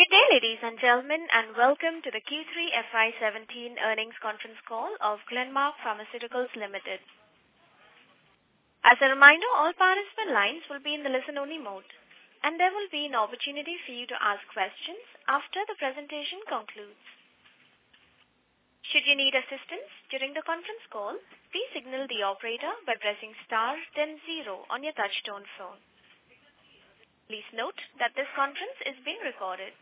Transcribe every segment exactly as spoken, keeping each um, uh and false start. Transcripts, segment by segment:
Good day, ladies and gentlemen, and welcome to the Q three F Y seventeen earnings conference call of Glenmark Pharmaceuticals Limited. As a reminder, all participant lines will be in the listen-only mode, and there will be an opportunity for you to ask questions after the presentation concludes. Should you need assistance during the conference call, please signal the operator by pressing star then zero on your touchtone phone. Please note that this conference is being recorded.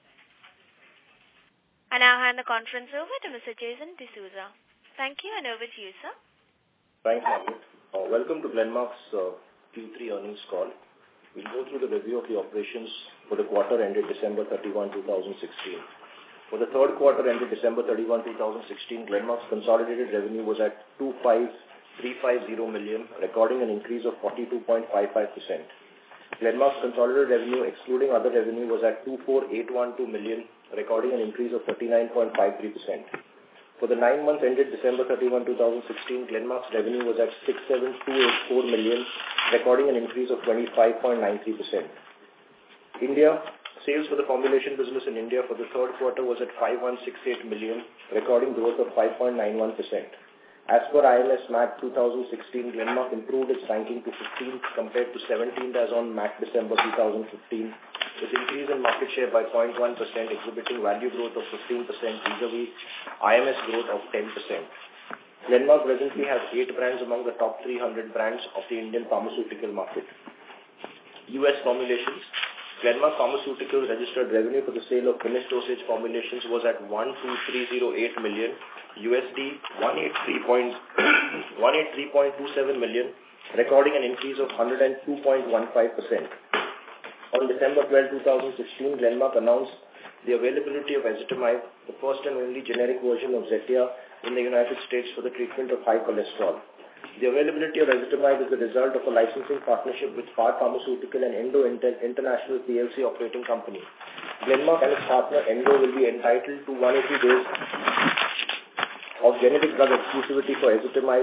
I now hand the conference over to Mister Jason D'Souza. Thank you, and over to you, sir. Thanks, Amit. Uh, welcome to Glenmark's uh, Q three earnings call. We'll go through the review of the operations for the quarter ended December thirty-first, twenty sixteen. For the third quarter ended December thirty-first, twenty sixteen, Glenmark's consolidated revenue was at two five three five zero million, recording an increase of forty-two point five five percent. Glenmark's consolidated revenue, excluding other revenue, was at two four eight one two million, recording an increase of thirty-nine point five three percent. For the nine months ended December thirty-first, twenty sixteen, Glenmark's revenue was at six seven two eight four million, recording an increase of twenty-five point nine three percent. India, sales for the formulation business in India for the third quarter was at five one six eight million, recording growth of five point nine one percent. As per I M S M A C twenty sixteen, Glenmark improved its ranking to fifteenth compared to seventeenth as on M A C December twenty fifteen, with increase in market share by zero point one percent, exhibiting value growth of fifteen percent vis-a-vis I M S growth of ten percent. Glenmark presently has eight brands among the top three hundred brands of the Indian pharmaceutical market. U S formulations. Glenmark Pharmaceuticals registered revenue for the sale of finished dosage formulations was at one two three zero eight million, U S D one eighty-three point two seven million, recording an increase of one hundred two point one five percent. On December twelfth, twenty sixteen, Glenmark announced the availability of ezetimibe, the first and only generic version of Zetia in the United States for the treatment of high cholesterol. The availability of ezetimibe is the result of a licensing partnership with Far Pharmaceutical and Endo International P L C operating company. Glenmark and its partner Endo will be entitled to one hundred eighty days of generic drug exclusivity for ezetimibe.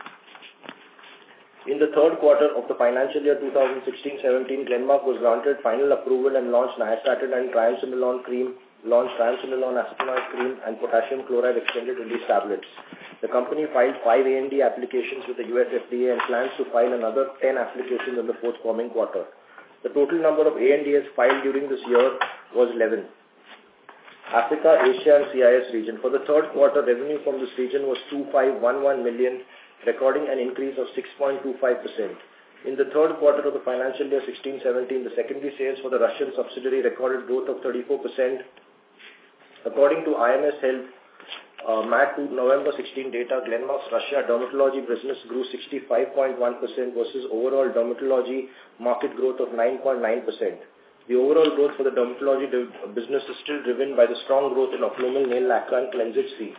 In the third quarter of the financial year twenty sixteen seventeen, Glenmark was granted final approval and launched nystatin and triamcinolone cream, launched triamcinolone acetonide cream and potassium chloride extended release tablets. The company filed five A N D applications with the U S F D A and plans to file another ten applications in the forthcoming quarter. The total number of A N Ds filed during this year was eleven. Africa, Asia and C I S region. For the third quarter, revenue from this region was two five one one million, recording an increase of six point two five percent. In the third quarter of the financial year sixteen seventeen, the secondary sales for the Russian subsidiary recorded growth of thirty-four percent. According to I M S Health, uh, M A C to November sixteenth data, Glenmark's Russia dermatology business grew sixty-five point one percent versus overall dermatology market growth of nine point nine percent. The overall growth for the dermatology business is still driven by the strong growth in Oclumil nail lacquer and Cleansage C.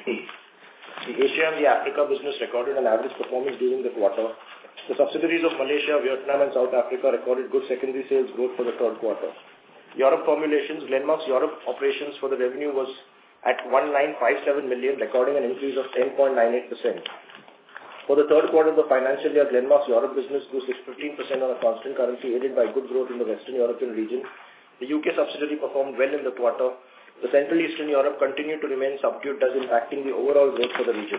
The Asia and the Africa business recorded an average performance during the quarter. The subsidiaries of Malaysia, Vietnam and South Africa recorded good secondary sales growth for the third quarter. Europe formulations. Glenmark's Europe operations for the revenue was at one nine five seven million, recording an increase of ten point nine eight percent. For the third quarter of the financial year, Glenmark's Europe business grew fifteen percent on a constant currency, aided by good growth in the Western European region. The U K subsidiary performed well in the quarter. The Central Eastern Europe continued to remain subdued, thus impacting the overall growth for the region.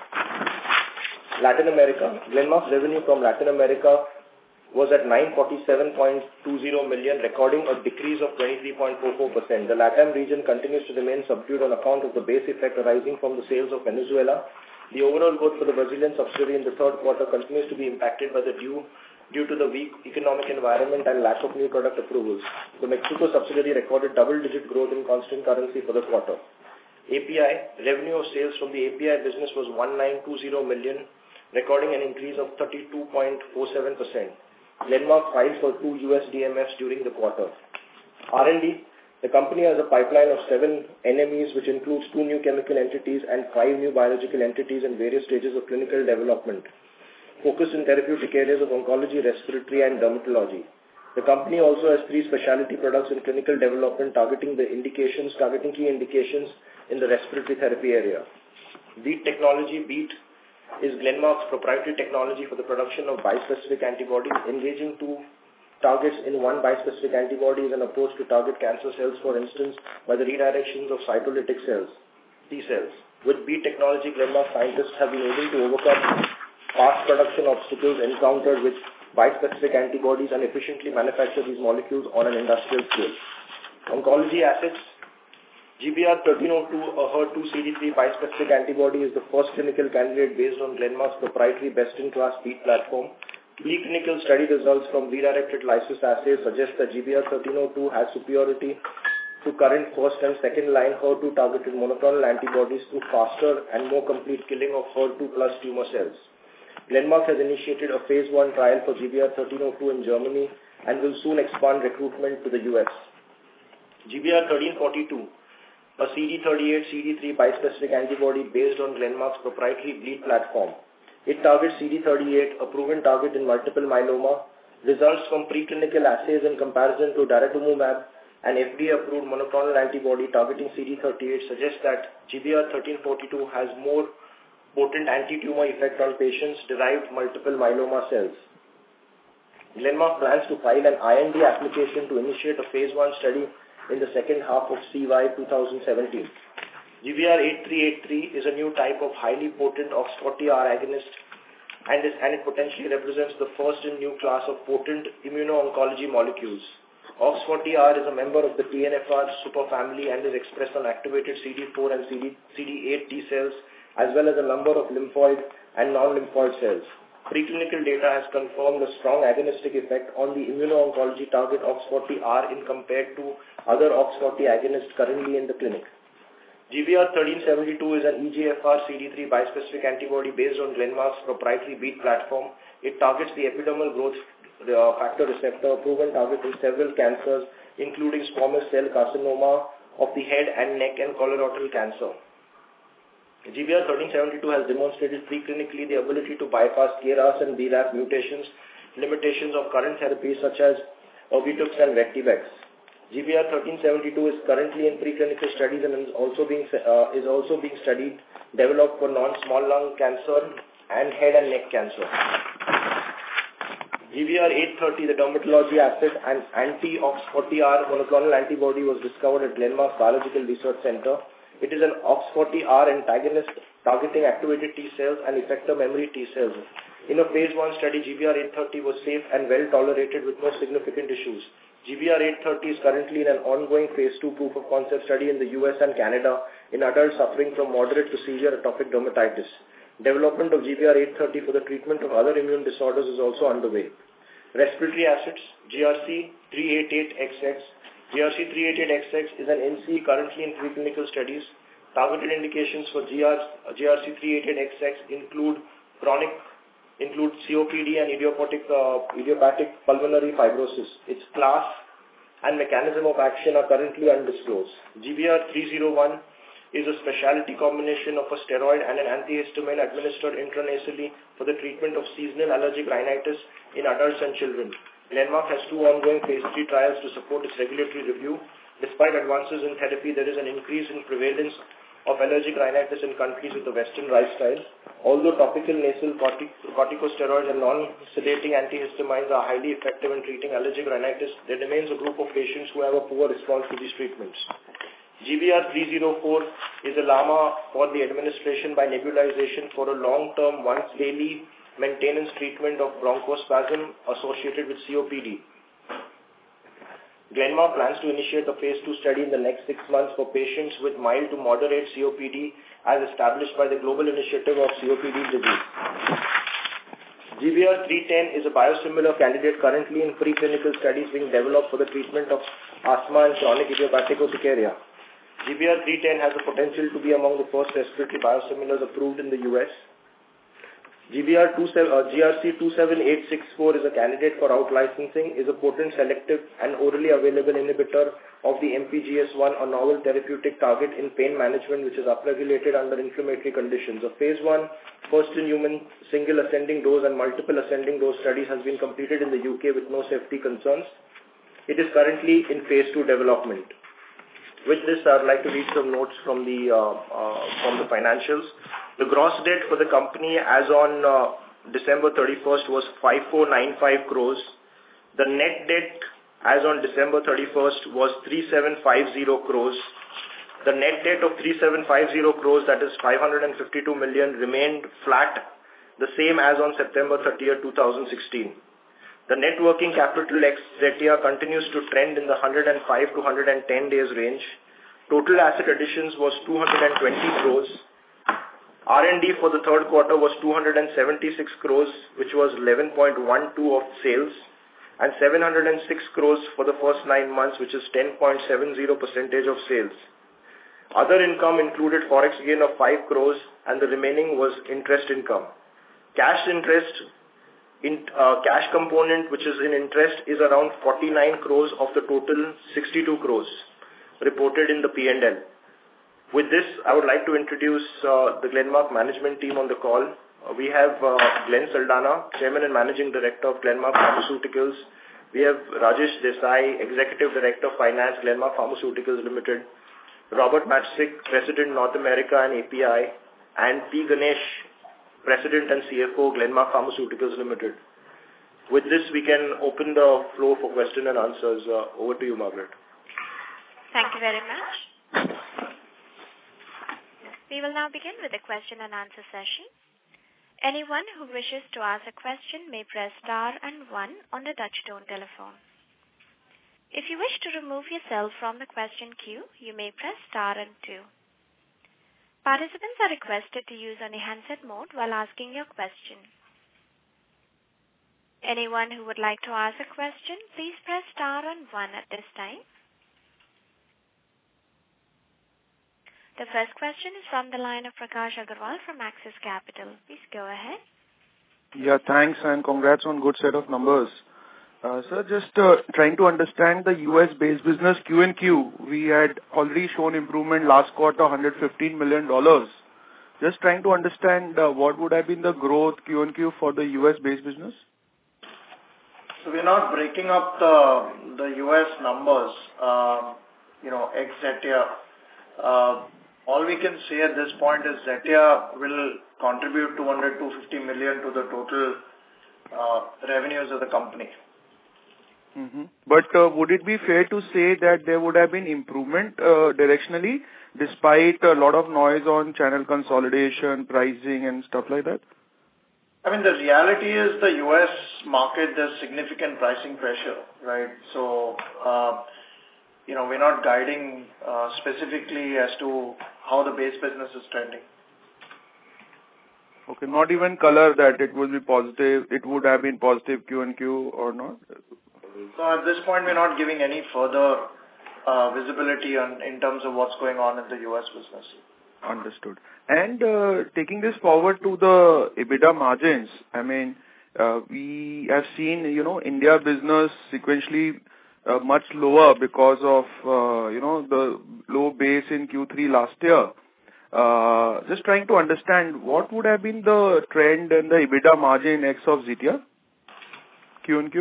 Latin America. Glenmark's revenue from Latin America was at nine forty-seven point two zero million, recording a decrease of twenty-three point four four percent. The LATAM region continues to remain subdued on account of the base effect arising from the sales of Venezuela. The overall growth for the Brazilian subsidiary in the third quarter continues to be impacted by the due due to the weak economic environment and lack of new product approvals. The Mexico subsidiary recorded double-digit growth in constant currency for the quarter. A P I, revenue of sales from the A P I business was one nine two zero million, recording an increase of thirty-two point four seven percent. Glenmark filed for two U S D M Fs during the quarter. R and D, the company has a pipeline of seven N M Es, which includes two new chemical entities and five new biological entities in various stages of clinical development, focused in therapeutic areas of oncology, respiratory and dermatology. The company also has three specialty products in clinical development targeting the indications, targeting key indications in the respiratory therapy area. Beat technology, Beat is Glenmark's proprietary technology for the production of bispecific antibodies, engaging to targets in one bispecific antibody is an approach to target cancer cells, for instance, by the redirections of cytolytic cells, T cells. With Beat technology, Glenmark scientists have been able to overcome past production obstacles encountered with bispecific antibodies and efficiently manufacture these molecules on an industrial scale. Oncology assets. G B R thirteen oh two, a H E R two C D three bispecific antibody, is the first clinical candidate based on Glenmark's proprietary best-in-class Beat platform. Preclinical study results from redirected lysis assays suggest that G B R thirteen oh two has superiority to current first and second line H E R two targeted monoclonal antibodies through faster and more complete killing of H E R two plus tumor cells. Glenmark has initiated a phase one trial for G B R thirteen oh two in Germany and will soon expand recruitment to the U S. G B R thirteen forty-two, a C D thirty-eight C D three bispecific antibody based on Glenmark's proprietary Beat platform. It targets C D thirty-eight, a proven target in multiple myeloma. Results from preclinical assays in comparison to daratumumab, an F D A-approved monoclonal antibody targeting C D thirty-eight, suggest that G B R thirteen forty-two has more potent anti-tumor effect on patients-derived multiple myeloma cells. Glenmark plans to file an I N D application to initiate a phase one study in the second half of C Y twenty seventeen. G B R eighty-three eighty-three is a new type of highly potent O X forty R agonist, and, is, and it potentially represents the first in new class of potent immuno-oncology molecules. O X forty R is a member of the T N F R superfamily and is expressed on activated C D four and C D eight T cells, as well as a number of lymphoid and non-lymphoid cells. Preclinical data has confirmed a strong agonistic effect on the immuno-oncology target O X forty R in compared to other O X forty agonists currently in the clinic. G B R thirteen seventy-two is an E G F R C D three bispecific antibody based on Glenmark's proprietary Beat platform. It targets the epidermal growth factor receptor, a proven target in several cancers, including squamous cell carcinoma of the head and neck and colorectal cancer. G B R thirteen seventy-two has demonstrated preclinically the ability to bypass K R A S and B R A F mutations, limitations of current therapies such as Erbitux and Vectivex. G B R thirteen seventy-two is currently in preclinical studies and is also being uh, is also being studied, developed for non-small lung cancer and head and neck cancer. G B R eight thirty, the dermatology asset and anti-O X forty R monoclonal antibody, was discovered at Glenmark's Biological Research Center. It is an O X forty R antagonist targeting activated T cells and effector memory T cells. In a phase one study, G B R eight thirty was safe and well tolerated with no significant issues. G B R eight thirty is currently in an ongoing phase two proof of concept study in the U S and Canada in adults suffering from moderate to severe atopic dermatitis. Development of G B R eight thirty for the treatment of other immune disorders is also underway. Respiratory assets, G R C three eighty-eight X X. G R C three eighty-eight X X is an N C E currently in preclinical studies. Targeted indications for G R C three eighty-eight X X include chronic, include C O P D and idiopathic, uh, idiopathic pulmonary fibrosis. Its class and mechanism of action are currently undisclosed. G B R three oh one is a specialty combination of a steroid and an antihistamine administered intranasally for the treatment of seasonal allergic rhinitis in adults and children. Glenmark has two ongoing phase three trials to support its regulatory review. Despite advances in therapy, there is an increase in prevalence of allergic rhinitis in countries with a Western lifestyle. Although topical nasal cortic corticosteroids and non-sedating antihistamines are highly effective in treating allergic rhinitis, there remains a group of patients who have a poor response to these treatments. G B R three oh four is a LAMA for the administration by nebulization for a long-term, once-daily maintenance treatment of bronchospasm associated with C O P D. Glenmark plans to initiate a phase two study in the next six months for patients with mild to moderate C O P D as established by the Global Initiative of C O P D Disease. G B R three ten is a biosimilar candidate currently in preclinical studies being developed for the treatment of asthma and chronic idiopathic urticaria. G B R three ten has the potential to be among the first respiratory biosimilars approved in the U S. G B R C two seven eight six four is a candidate for out-licensing, is a potent selective and orally available inhibitor of the M P G S one, a novel therapeutic target in pain management which is upregulated under inflammatory conditions. A phase one, first-in-human single ascending dose and multiple ascending dose studies has been completed in the U K with no safety concerns. It is currently in phase two development. With this, I would like to read some notes from the uh, uh, from the financials. The gross debt for the company as on uh, December thirty-first was five thousand four hundred ninety-five crores. The net debt as on December thirty-first was three thousand seven hundred fifty crores. The net debt of three thousand seven hundred fifty crores, that is five hundred fifty-two million, remained flat, the same as on September thirtieth, two thousand sixteen. The net working capital ex Zetia continues to trend in the one hundred five to one hundred ten days range. Total asset additions was two hundred twenty crores. R and D for the third quarter was two hundred seventy-six crores, which was eleven point one two of sales, and seven hundred six crores for the first nine months, which is ten point seven zero percentage of sales. Other income included forex gain of five crores, and the remaining was interest income. Cash interest, in uh, cash component, which is in interest, is around forty-nine crores of the total sixty-two crores reported in the P and L. With this, I would like to introduce uh, the Glenmark management team on the call. Uh, we have uh, Glenn Saldanha, Chairman and Managing Director of Glenmark Pharmaceuticals. We have Rajesh Desai, Executive Director of Finance, Glenmark Pharmaceuticals Limited. Robert Matchstick, President North America and A P I. And P. Ganesh, President and C F O, Glenmark Pharmaceuticals Limited. With this, we can open the floor for question and answers. Uh, over to you, Margaret. Thank you very much. We will now begin with the question and answer session. Anyone who wishes to ask a question may press star and one on the touchtone telephone. If you wish to remove yourself from the question queue, you may press star and two. Participants are requested to use only handset mode while asking your question. Anyone who would like to ask a question, please press star and one at this time. The first question is from the line of Prakash Agarwal from Axis Capital. Please go ahead. Yeah, thanks and congrats on good set of numbers. Uh, sir, just uh, trying to understand the U S-based business Q and Q. We had already shown improvement last quarter, one hundred fifteen million dollars. Just trying to understand uh, what would have been the growth Q and Q for the U S-based business? So we're not breaking up the, the U S numbers, uh, you know, ex-Zetia. Uh, All we can say at this point is Zetia will contribute two hundred to two hundred fifty million to the total uh, revenues of the company. Mm-hmm. But uh, would it be fair to say that there would have been improvement uh, directionally despite a lot of noise on channel consolidation, pricing and stuff like that? I mean, the reality is the U S market, there's significant pricing pressure, right? So, uh, you know, we're not guiding uh, specifically as to how the base business is trending. Okay, not even color that it would be positive, it would have been positive Q and Q or not? So at this point, we're not giving any further uh, visibility on in terms of what's going on in the U S business. Understood. And uh, taking this forward to the EBITDA margins, I mean, uh, we have seen, you know, India business sequentially Uh, much lower because of, uh, you know, the low base in Q three last year. Uh, just trying to understand what would have been the trend and the EBITDA margin ex of Zetia, Q and Q?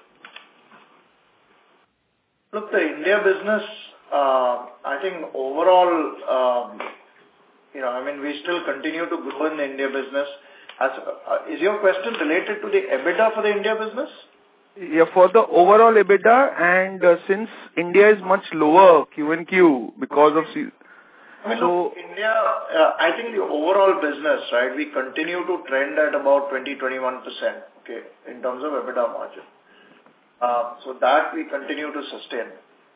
Look, the India business, uh, I think overall, um, you know, I mean, we still continue to grow in the India business. As, uh, is your question related to the EBITDA for the India business? Yeah, for the overall EBITDA, and uh, since India is much lower Q and Q because of... C I mean, so, look, India, uh, I think the overall business, right, we continue to trend at about twenty to twenty-one percent, okay, in terms of EBITDA margin. Uh, so that we continue to sustain.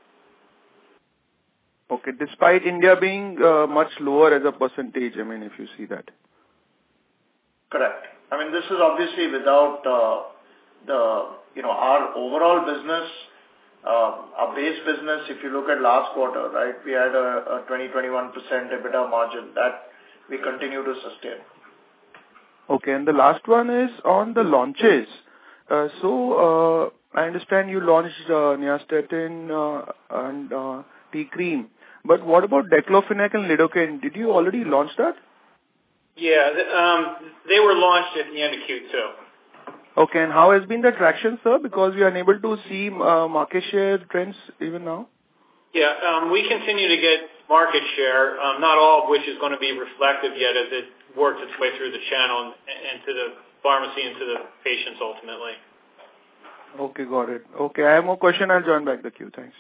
Okay, despite India being uh, much lower as a percentage, I mean, if you see that. Correct. I mean, this is obviously without uh, the, you know, our overall business, uh, our base business, if you look at last quarter, right, we had a, a twenty to twenty-one percent EBITDA margin that we continue to sustain. Okay, and the last one is on the launches. Uh, so, uh, I understand you launched uh, Nystatin uh, and uh, T-Cream. But what about Diclofenac and Lidocaine? Did you already launch that? Yeah, um, they were launched at the end of Q two. Okay, and how has been the traction, sir? Because we are unable to see uh, market share trends even now. Yeah, um, we continue to get market share, um, not all of which is going to be reflective yet as it works its way through the channel and, and to the pharmacy and to the patients ultimately. Okay, got it. Okay, I have more question. I'll join back the queue. Thanks.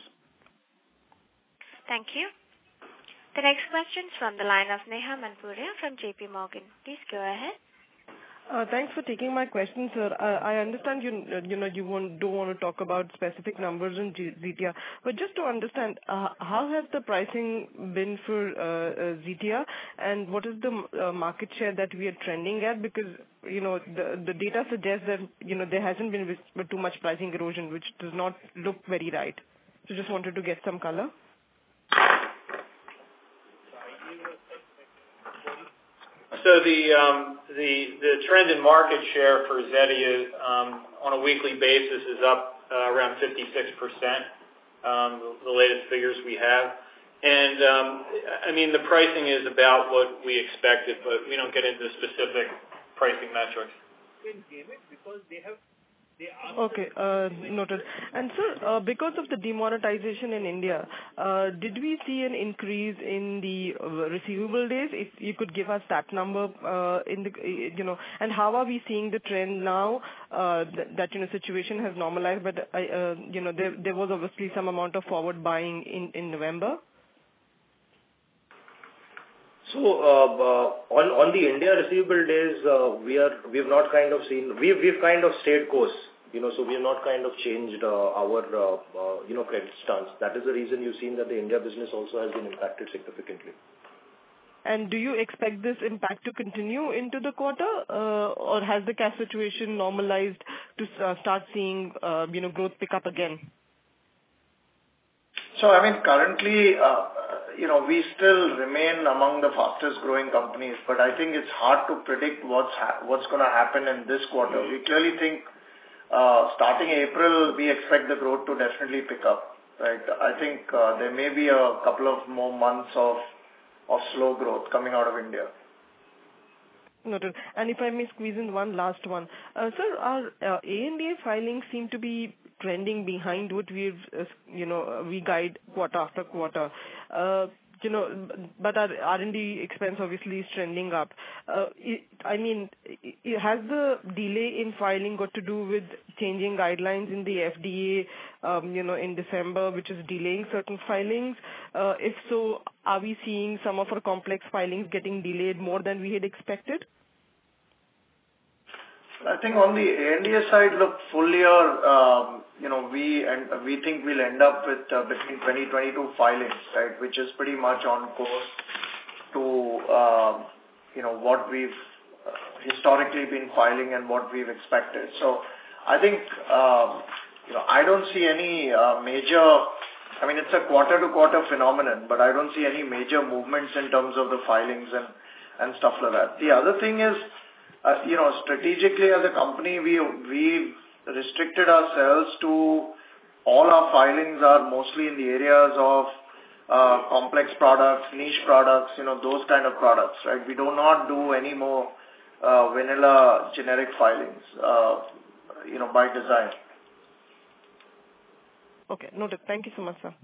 Thank you. The next question is from the line of Neha Manpuria from J P Morgan. Please go ahead. Uh, thanks for taking my question, sir. Uh, I understand you uh, you know you won't, don't want to talk about specific numbers in G- Zetia, but just to understand, uh, how has the pricing been for uh, uh, Zetia, and what is the uh, market share that we are trending at? Because you know the the data suggests that you know there hasn't been too much pricing erosion, which does not look very right. So just wanted to get some color. So the um, the the trend in market share for Zetia um, on a weekly basis is up uh, around fifty-six percent. Um, the latest figures we have, and um, I mean the pricing is about what we expected, but we don't get into specific pricing metrics. Because they have. Okay, uh, noted. And sir, uh, because of the demonetization in India, uh, did we see an increase in the uh, receivable days? If you could give us that number, uh, in the you know, and how are we seeing the trend now uh, th- that you know situation has normalized? But uh, uh, you know, there there was obviously some amount of forward buying in in November. So uh, uh, on on the India receivable days, uh, we are we've not kind of seen we've we've kind of stayed course, you know. So we have not kind of changed uh, our uh, uh, you know credit stance. That is the reason you've seen that the India business also has been impacted significantly. And do you expect this impact to continue into the quarter, uh, or has the cash situation normalized to uh, start seeing uh, you know growth pick up again? So, I mean, currently, uh, you know, we still remain among the fastest growing companies, but I think it's hard to predict what's ha- what's going to happen in this quarter. We clearly think uh, starting April, we expect the growth to definitely pick up, right? I think uh, there may be a couple of more months of, of slow growth coming out of India. Noted. And if I may squeeze in one last one. Uh, sir, our uh, A and A filings seem to be trending behind what we've, uh, you know, we guide quarter after quarter. Uh, you know, but our R and D expense obviously is trending up. Uh, it, I mean, it, has the delay in filing got to do with changing guidelines in the F D A, um, you know, in December, which is delaying certain filings? Uh, if so, are we seeing some of our complex filings getting delayed more than we had expected? I think on the A and A side, look, full year, um, you know, we and we think we'll end up with uh, between twenty, twenty-two filings, right, which is pretty much on course to, uh, you know, what we've uh, historically been filing and what we've expected. So I think, um, you know, I don't see any uh, major, I mean, it's a quarter-to-quarter phenomenon, but I don't see any major movements in terms of the filings and, and stuff like that. The other thing is, Uh, you know, strategically as a company, we, we've restricted ourselves to all our filings are mostly in the areas of uh, complex products, niche products, you know, those kind of products, right? We do not do any more uh, vanilla generic filings, uh, you know, by design. Okay, noted. Thank you so much, sir.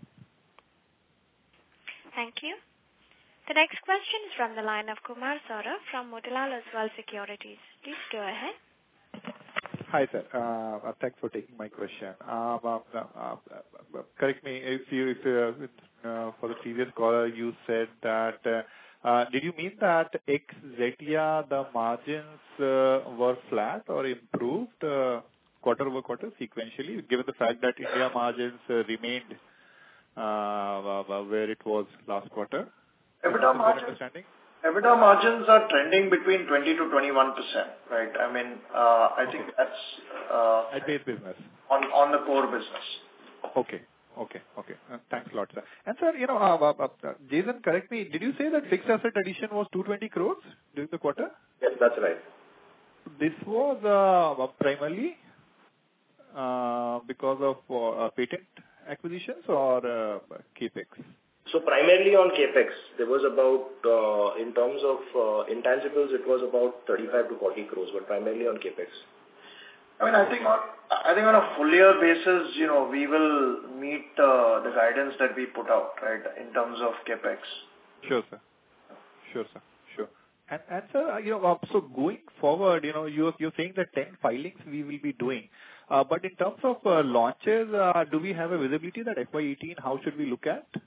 Thank you. The next question is from the line of Kumar Saurabh from Motilal Oswal Securities. Please go ahead. Hi, sir. Uh, thanks for taking my question. Uh, uh, uh, uh, correct me if you, if uh, uh, for the previous caller you said that, uh, uh, did you mean that ex Zetia the margins uh, were flat or improved uh, quarter over quarter sequentially, given the fact that India margins uh, remained uh, where it was last quarter? EBITDA margins, EBITDA margins are trending between twenty to twenty-one percent, right? I mean, uh, I think that's uh, at base business on on the core business. Okay, okay, okay. Uh, thanks a lot, sir. And sir, you know, uh, uh, uh, Jason, correct me. Did you say that fixed asset addition was two hundred twenty crores during the quarter? Yes, that's right. This was uh, primarily uh, because of uh, patent acquisitions or uh, capex. So primarily on capex, there was about, uh, in terms of uh, intangibles, it was about thirty-five to forty crores, but primarily on capex. I mean, I think on, I think on a full year basis, you know, we will meet uh, the guidance that we put out, right, in terms of capex. Sure, sir. Sure, sir. Sure. And, and sir, you know, so going forward, you know, you're, you're saying that ten filings we will be doing. Uh, but in terms of uh, launches, uh, do we have a visibility that F Y eighteen, how should we look at?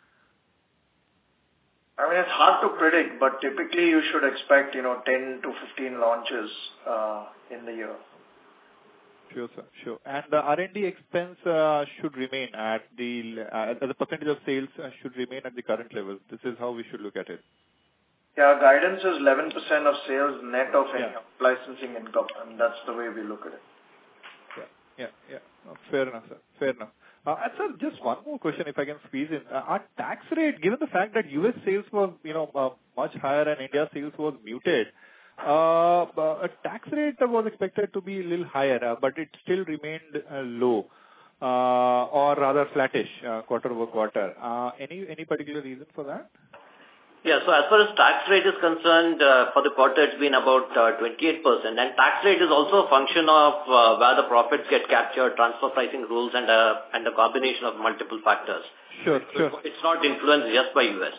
I mean, it's hard to predict, but typically you should expect, you know, ten to fifteen launches uh, in the year. Sure, sir. Sure. And the R and D expense uh, should remain at the, uh, as a percentage of sales uh, should remain at the current level. This is how we should look at it. Yeah, guidance is eleven percent of sales net of Yeah. income, licensing income, and that's the way we look at it. Yeah, yeah, yeah. Oh, fair enough, sir. Fair enough. Uh, and sir, just one more question, if I can squeeze in. Uh, our tax rate, given the fact that U S sales was, you know, uh, much higher and India sales was muted, uh, uh, a tax rate was expected to be a little higher, uh, but it still remained uh, low, uh, or rather flattish uh, quarter over quarter. Uh, any any particular reason for that? Yeah, so as far as tax rate is concerned, uh, for the quarter it's been about uh, twenty-eight percent, and tax rate is also a function of uh, where the profits get captured, transfer pricing rules, and a, and a combination of multiple factors. Sure, so sure. It's not influenced just by U S.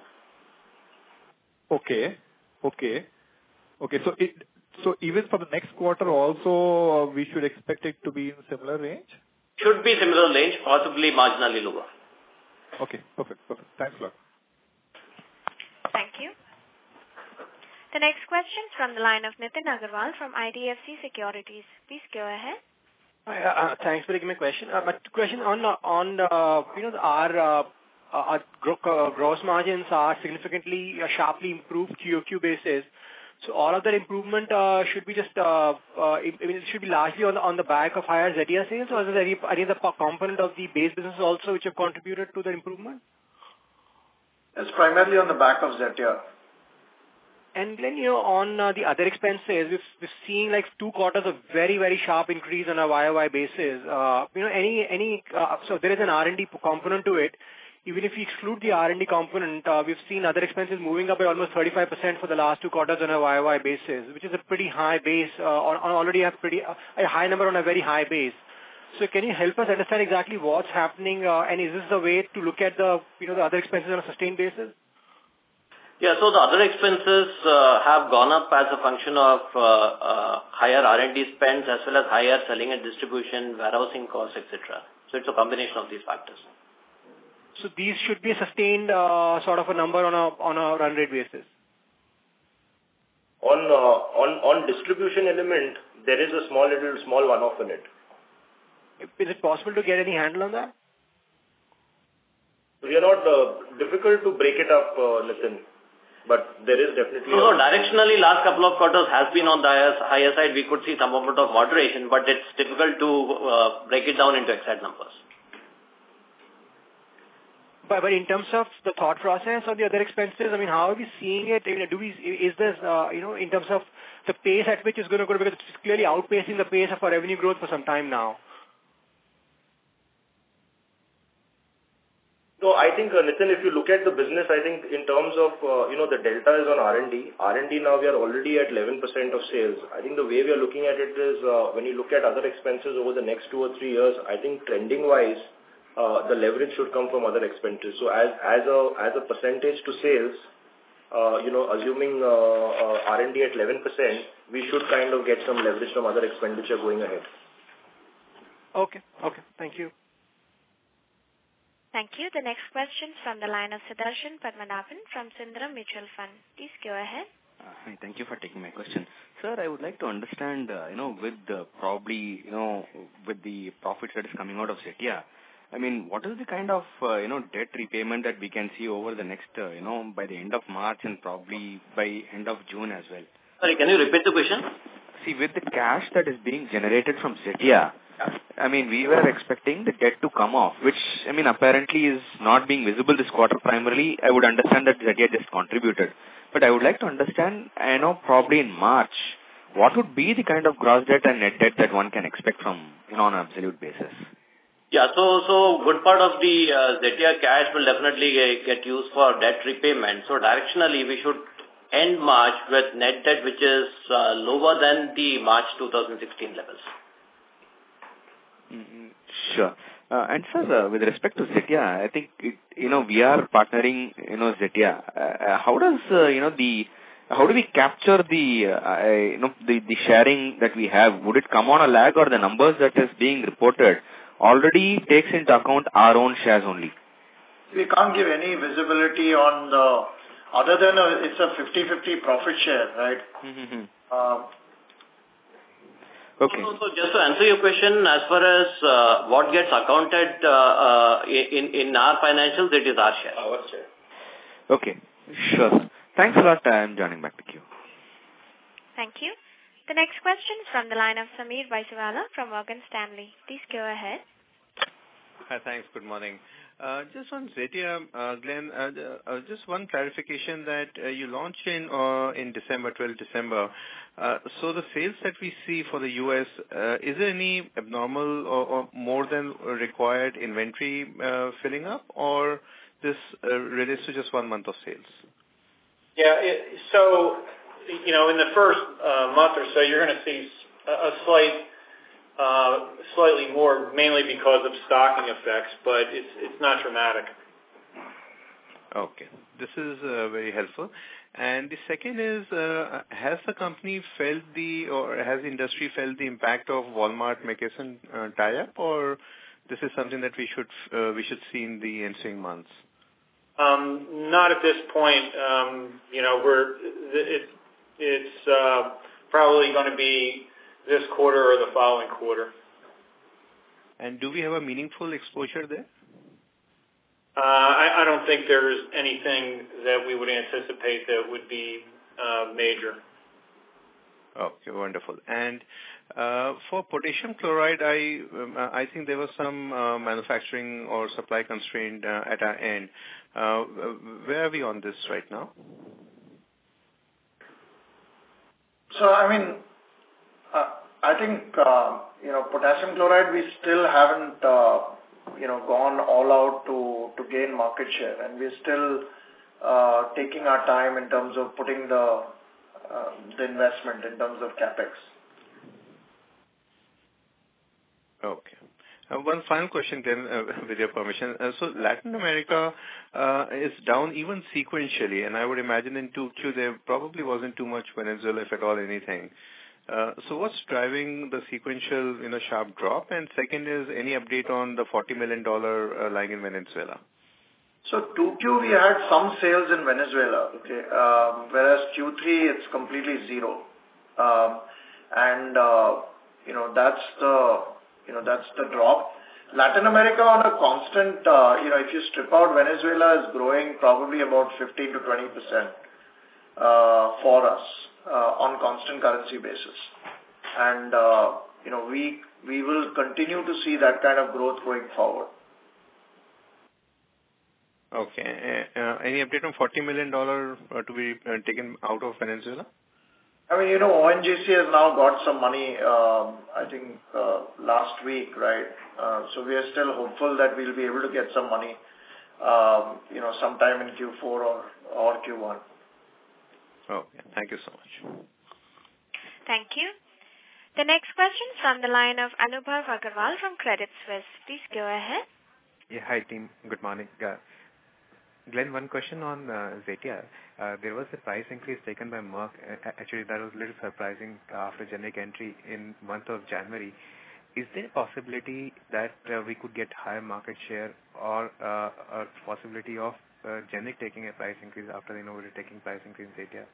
Okay, okay, okay. So it, so even for the next quarter also, uh, we should expect it to be in similar range? Should be similar range, possibly marginally lower. Okay, perfect, perfect. Thanks a lot. Thank you. The next question is from the line of Nitin Agarwal from I D F C Securities. Please go ahead. Uh, uh, thanks for taking my question. Uh, my question on uh, on uh, you know our uh, our gro- uh, gross margins are significantly uh, sharply improved Q O Q basis. So all of that improvement uh, should be just uh, uh, I mean it should be largely on the, on the back of higher Zetia sales, or is there any any other component of the base business also which have contributed to the improvement? It's primarily on the back of Zetia. And then, you know, on uh, the other expenses, we've, we've seen like two quarters of very, very sharp increase on a Y O Y basis. Uh, you know, any, any, uh, so there is an R and D component to it. Even if we exclude the R and D component, uh, we've seen other expenses moving up by almost thirty-five percent for the last two quarters on a Y O Y basis, which is a pretty high base, uh, on, on already a pretty, uh, a high number on a very high base. So can you help us understand exactly what's happening, uh, and is this the way to look at the, you know, the other expenses on a sustained basis? Yeah, so the other expenses uh, have gone up as a function of uh, uh, higher R and D spends as well as higher selling and distribution, warehousing costs, et cetera. So it's a combination of these factors. So these should be a sustained uh, sort of a number on a on a run rate basis. On uh, on on distribution element, there is a small little small one-off in it. Is it possible to get any handle on that? We are not uh, difficult to break it up, uh, Nitin, but there is definitely. So, so directionally, last couple of quarters has been on the higher, higher side. We could see some amount of moderation, but it's difficult to uh, break it down into exact numbers. But, but in terms of the thought process of the other expenses, I mean, how are we seeing it? I mean, do we, is this, uh, you know, in terms of the pace at which it's going to go, because it's clearly outpacing the pace of our revenue growth for some time now. So I think, uh, Nitin, if you look at the business, I think in terms of, uh, you know, the delta is on R and D. R and D now we are already at eleven percent of sales. I think the way we are looking at it is uh, when you look at other expenses over the next two or three years, I think trending-wise, uh, the leverage should come from other expenses. So as, as, a, as a percentage to sales, uh, you know, assuming uh, uh, R and D at eleven percent, we should kind of get some leverage from other expenditure going ahead. Okay, okay, thank you. Thank you. The next question from the line of Sudarshan Padmanabhan from Sundaram Mutual Fund. Please go ahead. Uh, hi, thank you for taking my question. Sir, I would like to understand, uh, you know, with the probably, you know, with the profits that is coming out of Zetia, I mean, what is the kind of, uh, you know, debt repayment that we can see over the next, uh, you know, by the end of March and probably by end of June as well? Sorry, can you repeat the question? See, with the cash that is being generated from Zetia, I mean, we were expecting the debt to come off, which, I mean, apparently is not being visible this quarter primarily. I would understand that Zetia just contributed. But I would like to understand, I know, probably in March, what would be the kind of gross debt and net debt that one can expect from, you know, on an absolute basis? Yeah, so so good part of the uh, Zetia cash will definitely get used for debt repayment. So directionally, we should end March with net debt which is uh, lower than the March two thousand sixteen levels. Mm-hmm. Sure. Uh, and sir, uh, with respect to Zetia, I think, it, you know, we are partnering, you know, Zetia. Uh, how does, uh, you know, the how do we capture the, uh, you know, the, the sharing that we have? Would it come on a lag, or the numbers that is being reported already takes into account our own shares only? We can't give any visibility on the, other than a, it's a fifty-fifty profit share, right? Mm-hmm. Uh, okay. So, so just to answer your question, as far as uh, what gets accounted uh, uh, in, in our financials, it is our share. Our share. Okay, sure. Thanks a lot. I'm joining back the queue. Thank you. The next question is from the line of Sameer Baisiwala from Morgan Stanley. Please go ahead. Hi, thanks. Good morning. Uh, just on Zetia, uh, Glenn, uh, uh, just one clarification that uh, you launched in uh, in December, twelfth December. Uh, so the sales that we see for the U S, uh, is there any abnormal or, or more than required inventory uh, filling up, or this uh, relates to just one month of sales? Yeah, it, so, you know, in the first uh, month or so, you're going to see a, a slight, uh, slightly more, mainly because of stocking effects, but it's it's not dramatic. Okay, this is uh, very helpful. And the second is, uh, has the company felt the, or has the industry felt the impact of Walmart McKesson uh, tie-up, or this is something that we should uh, we should see in the ensuing months? Um, not at this point. Um, you know, we're it, it's uh, probably going to be this quarter or the following quarter. And do we have a meaningful exposure there? Uh, I, I don't think there's anything that we would anticipate that would be uh, major. Okay, wonderful. And uh, for potassium chloride, I um, I think there was some uh, manufacturing or supply constraint uh, at our end. Uh, where are we on this right now? So, I mean, uh, I think, uh, you know, potassium chloride, we still haven't, uh, you know, gone all out to, to gain market share. And we're still uh, taking our time in terms of putting the, uh, the investment in terms of capex. Okay. Uh, one final question then, uh, with your permission. Uh, so Latin America uh, is down even sequentially, and I would imagine in two Q there probably wasn't too much Venezuela, if at all anything. Uh, so what's driving the sequential, you know, sharp drop? And second is, any update on the forty million dollars uh, lying in Venezuela? So two Q we had some sales in Venezuela, okay, um, whereas Q three it's completely zero. Um, and, uh, you know, that's the, you know, that's the drop. Latin America on a constant, uh, you know, if you strip out, Venezuela is growing probably about fifteen to twenty percent uh, for us uh, on constant currency basis. And, uh, you know, we, we will continue to see that kind of growth going forward. Okay. Uh, any update on forty million dollars uh, to be uh, taken out of Venezuela? I mean, you know, O N G C has now got some money, um, I think, uh, last week, right? Uh, so we are still hopeful that we'll be able to get some money, um, you know, sometime in Q four or, or Q one. Okay. Thank you so much. Thank you. The next question is from the line of Anubhav Agarwal from Credit Suisse. Please go ahead. Yeah, hi team. Good morning. Uh, Glenn, one question on uh, Zetia. Uh, there was a price increase taken by Merck. Uh, actually, that was a little surprising after generic entry in month of January. Is there a possibility that uh, we could get higher market share, or uh, a possibility of uh, generic taking a price increase after innovator taking price increase in Zetia?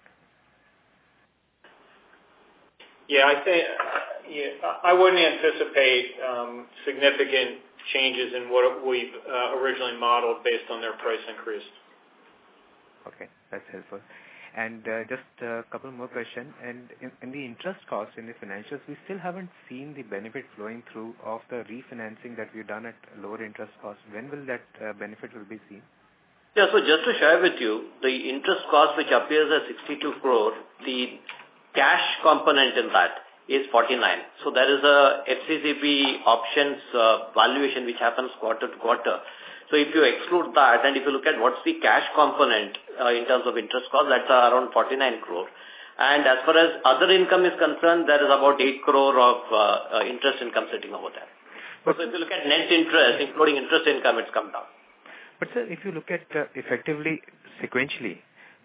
Yeah, I think yeah, I wouldn't anticipate um, significant changes in what we've uh, originally modeled based on their price increase. Okay, that's helpful. And uh, just a couple more questions. And in, in the interest cost in the financials, we still haven't seen the benefit flowing through of the refinancing that we've done at lower interest cost. When will that uh, benefit will be seen? Yeah, so just to share with you, the interest cost which appears as sixty-two crore, the cash component in that is forty-nine. So there is a F C C P options uh, valuation which happens quarter to quarter. So if you exclude that, and if you look at what's the cash component uh, in terms of interest cost, that's uh, around forty-nine crore. And as far as other income is concerned, there is about eight crore of uh, uh, interest income sitting over there. But so if you look at net interest, including interest income, it's come down. But sir, if you look at uh, effectively, sequentially, with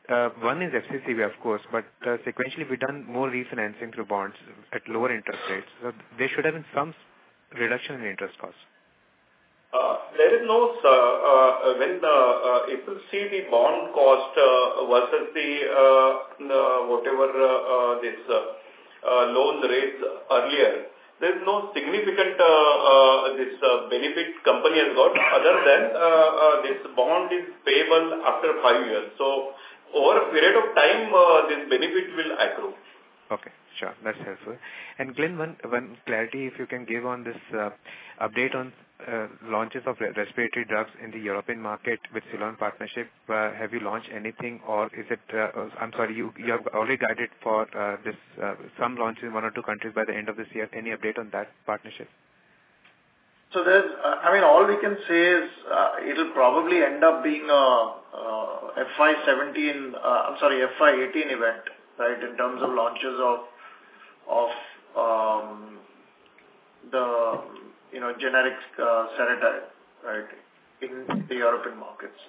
uh, one is F C C B, of course, but uh, sequentially we've done more refinancing through bonds at lower interest rates. So there should have been some reduction in interest costs. Uh, there is no, uh, uh, when the, uh, if you see the bond cost uh, versus the, uh, the whatever uh, uh, this uh, uh, loan rates earlier, there is no significant uh, uh, this uh, benefit company has got other than uh, uh, this bond is payable after five years. So over a period of time, uh, this benefit will accrue. Okay, sure. That's helpful. And Glenn, one, one clarity if you can give on this uh, update on uh, launches of respiratory drugs in the European market with Ceylon partnership. Uh, have you launched anything, or is it, uh, I'm sorry, you, you have already guided for uh, this uh, some launches in one or two countries by the end of this year. Any update on that partnership? So there's, uh, I mean, all we can say is uh, it'll probably end up being a, a F Y seventeen, uh, I'm sorry, F Y eighteen event, right, in terms of launches of of um, the, you know, generic uh, Seretide, right, in the European markets.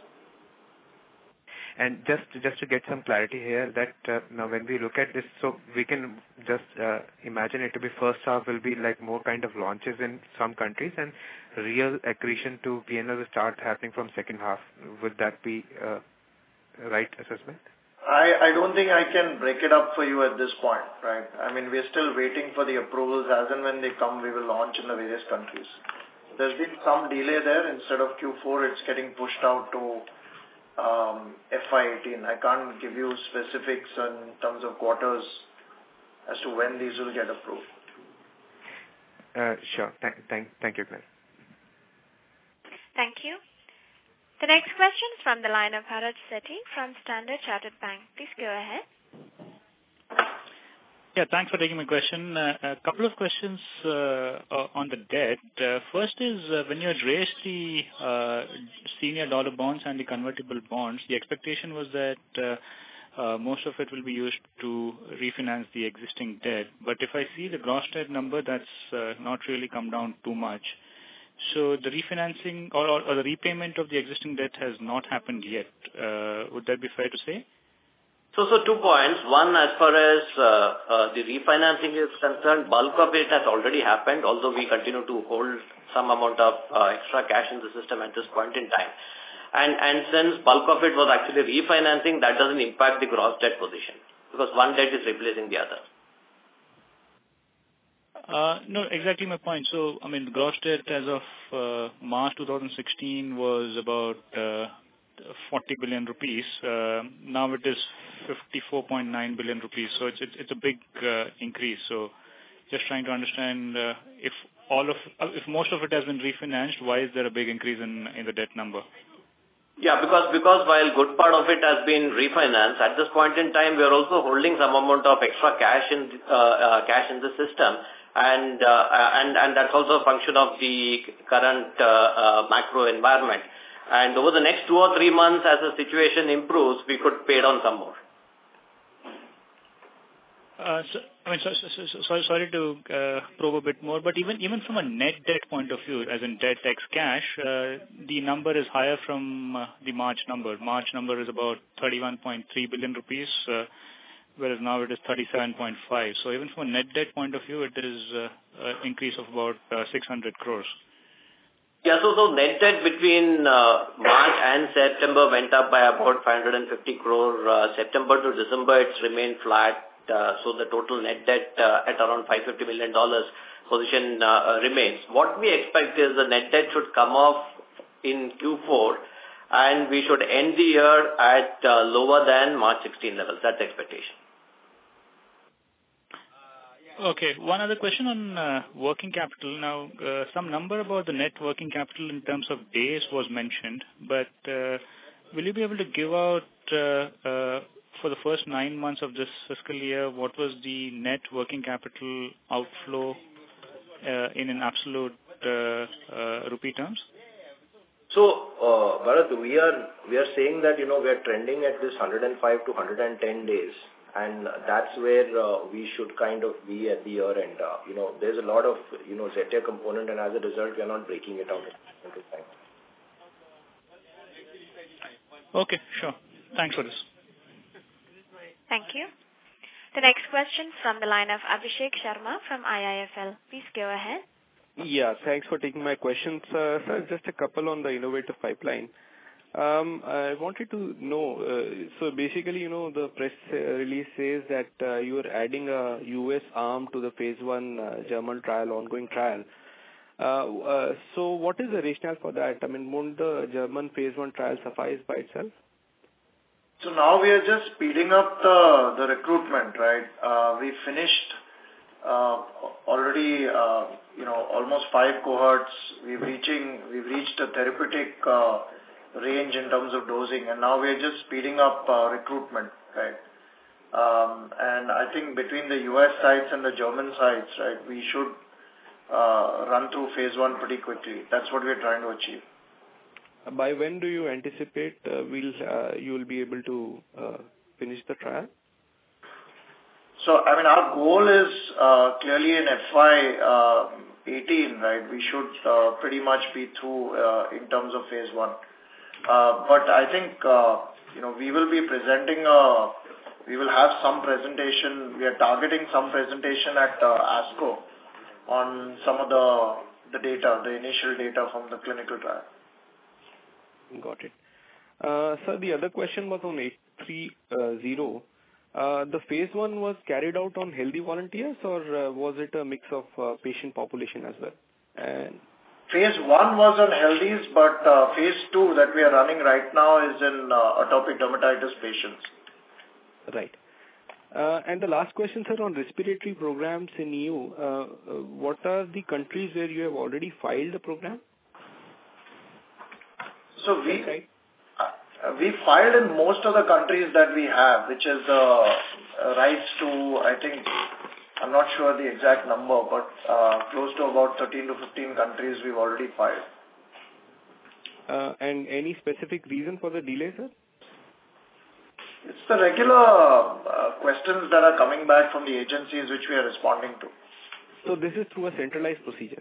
And just just to get some clarity here, that uh, now when we look at this, so we can just uh, imagine it to be first half will be like more kind of launches in some countries, and real accretion to P and L will start happening from second half. Would that be uh, right assessment? I, I don't think I can break it up for you at this point, right? I mean, we're still waiting for the approvals. As and when they come, we will launch in the various countries. There's been some delay there. Instead of Q four, it's getting pushed out to um, F Y eighteen. I can't give you specifics in terms of quarters as to when these will get approved. Uh, sure. Thank, thank, thank you, Glenn. Thank you. The next question is from the line of Bharat Sethi from Standard Chartered Bank. Please go ahead. Yeah, thanks for taking my question. Uh, a couple of questions uh, on the debt. Uh, first is uh, when you had raised the uh, senior dollar bonds and the convertible bonds, the expectation was that uh, uh, most of it will be used to refinance the existing debt. But if I see the gross debt number, that's uh, not really come down too much. So the refinancing or, or, or the repayment of the existing debt has not happened yet. Uh, would that be fair to say? So, so two points. One, as far as uh, uh, the refinancing is concerned, bulk of it has already happened, although we continue to hold some amount of uh, extra cash in the system at this point in time. And, and since bulk of it was actually refinancing, that doesn't impact the gross debt position because one debt is replacing the other. Uh, no, exactly my point. So, I mean, the gross debt as of uh, March twenty sixteen was about uh, forty billion rupees. Uh, now it is fifty-four point nine billion rupees. So it's it's, it's a big uh, increase. So, just trying to understand uh, if all of uh, if most of it has been refinanced, why is there a big increase in in the debt number? Yeah, because because while good part of it has been refinanced, at this point in time we are also holding some amount of extra cash in uh, uh, cash in the system. And, uh, and, and that's also a function of the current uh, uh, macro environment. And over the next two or three months, as the situation improves, we could pay down some more. Uh, so, I mean, so, so, so, so, sorry to uh, probe a bit more, but even even from a net debt point of view, as in debt ex cash, uh, the number is higher from uh, the March number. March number is about thirty-one point three billion rupees. Uh, whereas now it is thirty-seven point five. So even from a net debt point of view, it is uh, an increase of about uh, six hundred crores. Yeah, so, so net debt between uh, March and September went up by about five hundred fifty crore. Uh, September to December, it's remained flat. Uh, so the total net debt uh, at around five hundred fifty million dollars position uh, remains. What we expect is the net debt should come off in Q four and we should end the year at uh, lower than March sixteen levels. That's the expectation. Okay. One other question on uh, working capital. Now, uh, some number about the net working capital in terms of days was mentioned, but uh, will you be able to give out uh, uh, for the first nine months of this fiscal year, what was the net working capital outflow uh, in an absolute uh, uh, rupee terms? So, uh, Bharat, we are we are saying that, you know, we are trending at this one hundred five to one hundred ten days. And that's where uh, we should kind of be at the year end. Uh, you know, there's a lot of, you know, Zetia component, and as a result, we are not breaking it out at this time. Okay, sure. Thanks for this. Thank you. The next question from the line of Abhishek Sharma from I I F L. Please go ahead. Yeah, thanks for taking my questions. Uh, sir, just a couple on the innovative pipeline. Um, I wanted to know, uh, so basically, you know, the press uh, release says that uh, you are adding a U S arm to the phase one uh, German trial, ongoing trial. Uh, uh, so what is the rationale for that? I mean, won't the German phase one trial suffice by itself? So now we are just speeding up the, the recruitment, right? Uh, we finished uh, already, uh, you know, almost five cohorts. We've reaching, we've reached a therapeutic uh, range in terms of dosing, and now we are just speeding up uh, recruitment, right? Um, and I think between the U S sites and the German sites, right, we should uh, run through phase one pretty quickly. That's what we're trying to achieve. By when do you anticipate uh, we'll, uh, you will be able to uh, finish the trial? So, I mean, our goal is uh, clearly in F Y eighteen, right? We should uh, pretty much be through uh, in terms of phase one. Uh, but I think, uh, you know, we will be presenting, a, we will have some presentation, we are targeting some presentation at uh, ASCO on some of the, the data, the initial data from the clinical trial. Got it. Uh, sir, the other question was on eight three zero. Uh, the phase one was carried out on healthy volunteers, or uh, was it a mix of uh, patient population as well? And phase one was on healthies, but uh, phase two that we are running right now is in uh, atopic dermatitis patients. Right. Uh, and the last question, sir, on respiratory programs in E U. Uh, uh, what are the countries where you have already filed the program? So we uh, we filed in most of the countries that we have, which is uh, rights to, I think, I'm not sure the exact number, but uh, close to about thirteen to fifteen countries we've already filed. Uh, and any specific reason for the delay, sir? It's the regular uh, questions that are coming back from the agencies which we are responding to. So this is through a centralized procedure?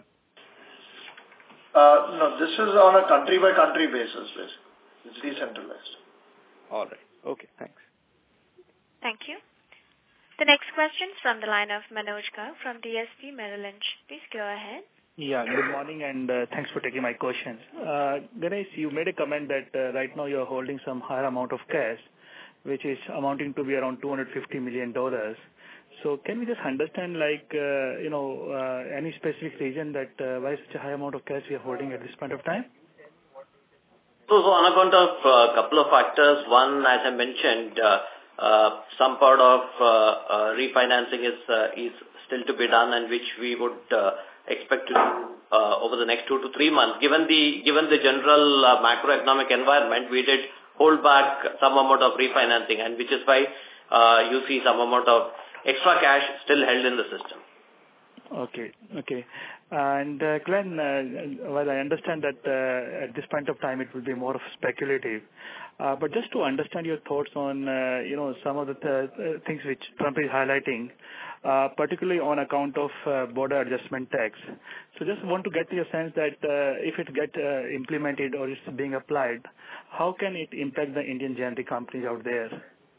Uh, no, this is on a country-by-country basis. It's decentralized. All right. Okay, thanks. Thank you. The next question is from the line of Manoj Kar from D S P Merrill Lynch. Please go ahead. Yeah, good morning and uh, thanks for taking my questions. Uh, Ganesh, you made a comment that uh, right now you are holding some higher amount of cash, which is amounting to be around two hundred fifty million dollars. So can we just understand, like, uh, you know, uh, any specific reason that uh, why such a high amount of cash we are holding at this point of time? So, so on account of a uh, couple of factors, one, as I mentioned, uh, uh, some part of uh, uh, refinancing is uh, is still to be done, and which we would uh, expect to do uh, over the next two to three months. Given the given the general uh, macroeconomic environment, we did hold back some amount of refinancing, and which is why uh, you see some amount of extra cash still held in the system. Okay, okay. And uh, Glenn, uh, well, I understand that uh, at this point of time it will be more of speculative, uh, but just to understand your thoughts on, uh, you know, some of the th- things which Trump is highlighting, uh, particularly on account of uh, border adjustment tax. So just want to get your sense that uh, if it get uh, implemented or it's being applied, how can it impact the Indian generic companies out there?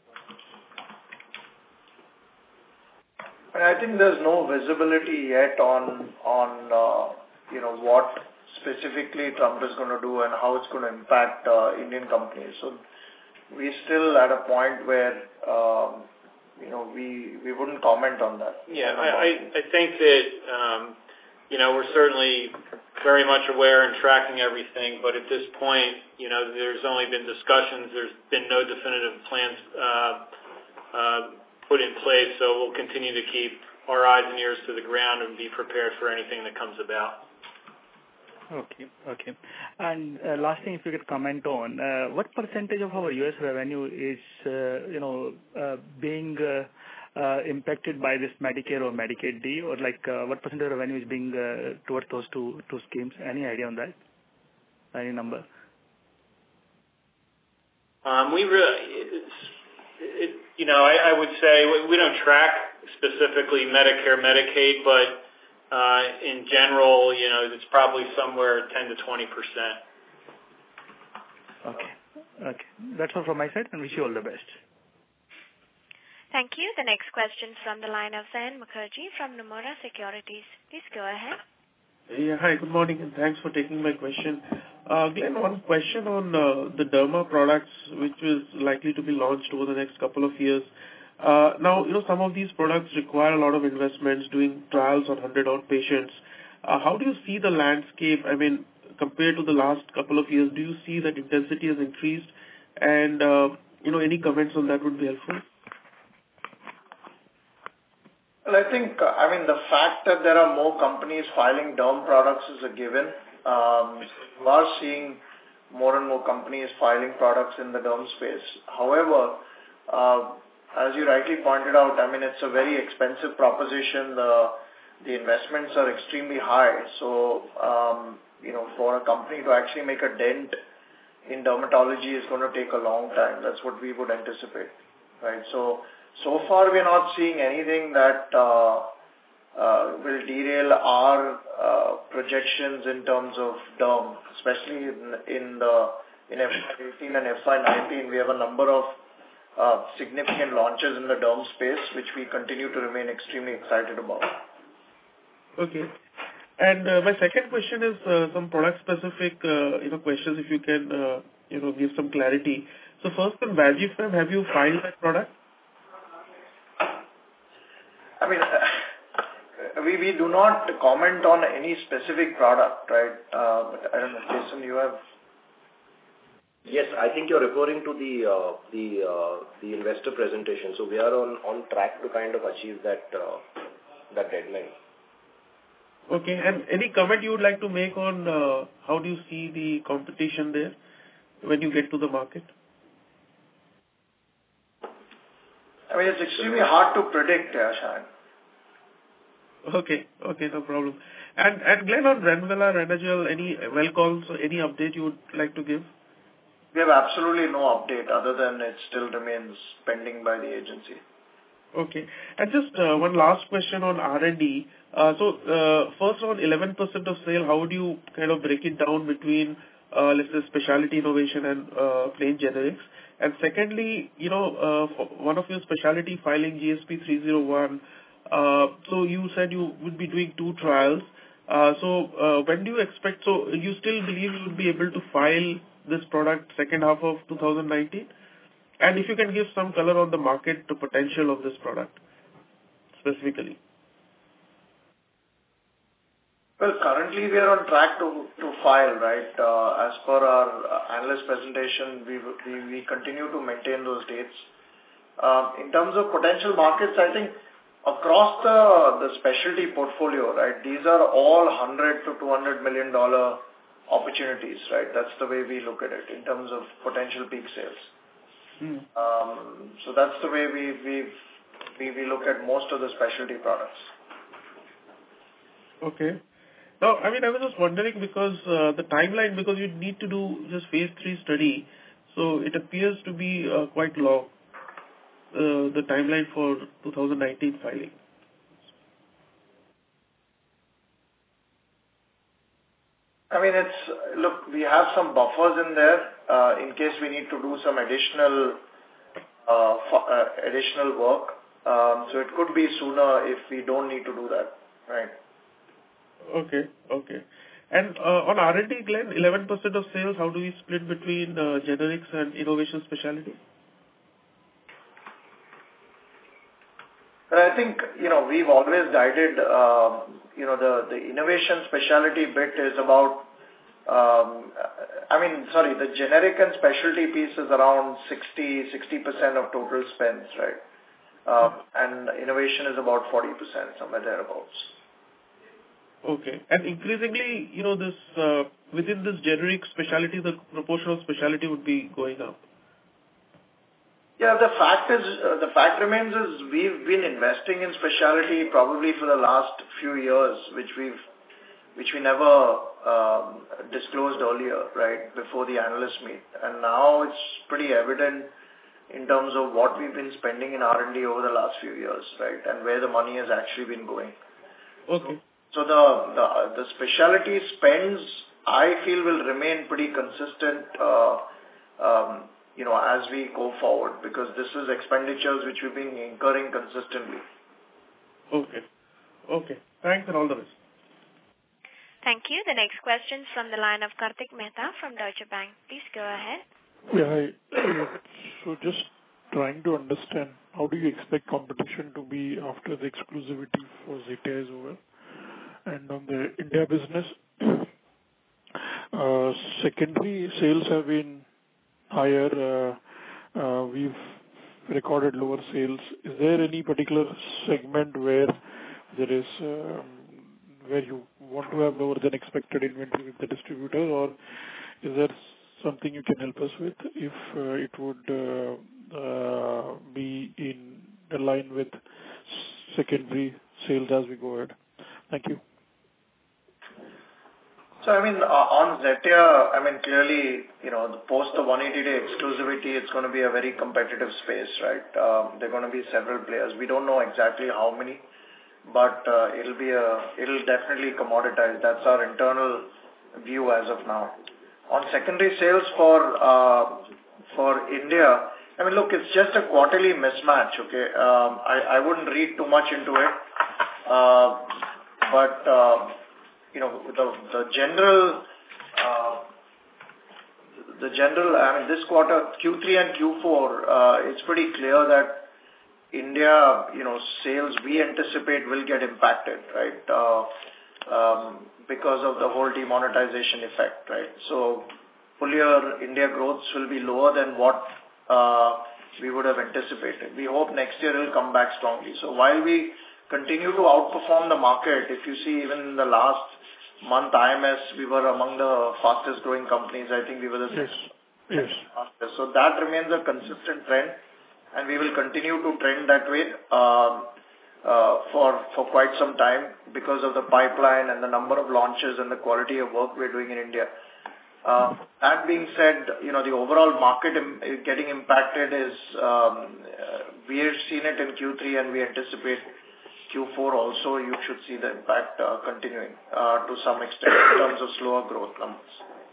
I think there's no visibility yet on, on uh, you know, what specifically Trump is going to do and how it's going to impact uh, Indian companies. So we're still at a point where, um, you know, we, we wouldn't comment on that. Yeah, I, I think that, um, you know, we're certainly very much aware and tracking everything, but at this point, you know, there's only been discussions. There's been no definitive plans uh, uh, put in place, so we'll continue to keep our eyes and ears to the ground and be prepared for anything that comes about. Okay, okay. And uh, last thing, if you could comment on, uh, what percentage of our U S revenue is, uh, you know, uh, being uh, uh, impacted by this Medicare or Medicaid D, or like uh, what percentage of revenue is being uh, towards those two two schemes? Any idea on that? Any number? Um, we really, it's, it, you know, I, I would say we, we don't track specifically Medicare, Medicaid, but uh, in general, you know, it's probably somewhere ten to twenty percent. Okay, okay. That's all from my side, and wish you all the best. Thank you. The next question from the line of Sayan Mukherjee from Nomura Securities. Please go ahead. Yeah, hi, good morning, and thanks for taking my question. Uh, Glenn, one question on uh, the derma products, which is likely to be launched over the next couple of years. Uh, now, you know, some of these products require a lot of investments, doing trials on one hundred odd patients. Uh, how do you see the landscape? I mean, compared to the last couple of years, do you see that intensity has increased? And, uh, you know, any comments on that would be helpful. Well, I think, uh, I mean, the fact that there are more companies filing derm products is a given. Um, we are seeing more and more companies filing products in the derm space. However, uh, as you rightly pointed out, I mean, it's a very expensive proposition. The, the investments are extremely high. So, um, you know, for a company to actually make a dent in dermatology is going to take a long time. That's what we would anticipate, right? So, So far, we're not seeing anything that uh, uh, will derail our uh, projections in terms of derm, especially in, in the in F Y eighteen and F Y nineteen. We have a number of uh, significant launches in the derm space, which we continue to remain extremely excited about. Okay. And uh, my second question is uh, some product-specific uh, you know questions. If you can uh, you know give some clarity. So first, on Valgifem, have you filed that product? I mean, we, we do not comment on any specific product, right? Uh, but I don't know, Jason, you have... Yes, I think you're referring to the uh, the uh, the investor presentation. So we are on, on track to kind of achieve that uh, that deadline. Okay, and any comment you would like to make on uh, how do you see the competition there when you get to the market? I mean, it's extremely hard to predict, Ashan. Okay, okay, no problem. And and Glenn, on Renvela, Renagel, any Welchol, any update you would like to give? We have absolutely no update other than it still remains pending by the agency. Okay, and just uh, one last question on R and D. Uh, so, uh, first on eleven percent of sale, how would you kind of break it down between, uh, let's say, specialty innovation and uh, plain generics? And secondly, you know, uh, one of your specialty filing, G S P three oh one, uh, so you said you would be doing two trials. Uh, so uh, when do you expect, so you still believe you would be able to file this product second half of two thousand nineteen? And if you can give some color on the market potential of this product specifically. Well, currently we are on track to, to file, right? Uh, as per our uh, analyst presentation, we, we, we continue to maintain those dates. Uh, in terms of potential markets, I think across the, the specialty portfolio, right, these are all one hundred to two hundred million dollar opportunities, right? That's the way we look at it in terms of potential peak sales. Hmm. Um, so that's the way we, we, we, we look at most of the specialty products. Okay. Now, I mean, I was just wondering because uh, the timeline, because you need to do this phase three study, so it appears to be uh, quite long, uh, the timeline for two thousand nineteen filing. I mean, it's, look, we have some buffers in there uh, in case we need to do some additional uh, uh, additional work. Um, so it could be sooner if we don't need to do that, right? Okay, okay. And uh, on R and D, Glenn, eleven percent of sales, how do we split between uh, generics and innovation specialty? I think, you know, we've always guided, uh, you know, the, the innovation specialty bit is about, um, I mean, sorry, the generic and specialty piece is around sixty, sixty percent of total spends, right? Uh, and innovation is about forty percent, somewhere thereabouts. Okay. And increasingly, you know, this uh, within this generic specialty, the proportion of specialty would be going up. Yeah, the fact is, uh, the fact remains is we've been investing in specialty probably for the last few years, which we've, which we never um, disclosed earlier, right, before the analyst meet. And now it's pretty evident in terms of what we've been spending in R and D over the last few years, right, and where the money has actually been going. Okay. So the, the, the specialty spends, I feel, will remain pretty consistent, uh, um, you know, as we go forward, because this is expenditures which we've been incurring consistently. Okay. Okay. Thanks and all the best. Thank you. The next question is from the line of Kartik Mehta from Deutsche Bank. Please go ahead. Yeah, hi. So just trying to understand, how do you expect competition to be after the exclusivity for Zetia is over? And on the India business, uh, secondary sales have been higher. Uh, uh, we've recorded lower sales. Is there any particular segment where there is um, where you want to have lower than expected inventory with the distributor, or is there something you can help us with if uh, it would uh, uh, be in line with secondary sales as we go ahead? Thank you. So, I mean, uh, on Zetia, I mean, clearly, you know, the post the one hundred eighty day exclusivity, it's going to be a very competitive space, right? Um, there are going to be several players. We don't know exactly how many, but uh, it'll be a, it'll definitely commoditize. That's our internal view as of now. On secondary sales for uh, for India, I mean, look, it's just a quarterly mismatch, okay? Um, I, I wouldn't read too much into it. Uh, but, uh, you know, the, the general, uh, the general, I mean, this quarter, Q three and Q four, uh, it's pretty clear that India, you know, sales we anticipate will get impacted, right? Uh, um, because of the whole demonetization effect, right? So, full year India growths will be lower than what uh, we would have anticipated. We hope next year it will come back strongly. So, while we continue to outperform the market, if you see even in the last month I M S, we were among the fastest growing companies. I think we were the yes. Yes. fastest. So, that remains a consistent trend, and we will continue to trend that way. Um, Uh, for, for quite some time because of the pipeline and the number of launches and the quality of work we're doing in India. Uh, that being said, you know, the overall market im getting impacted is, um, uh, we have seen it in Q three and we anticipate Q four also you should see the impact uh, continuing uh, to some extent in terms of slower growth numbers.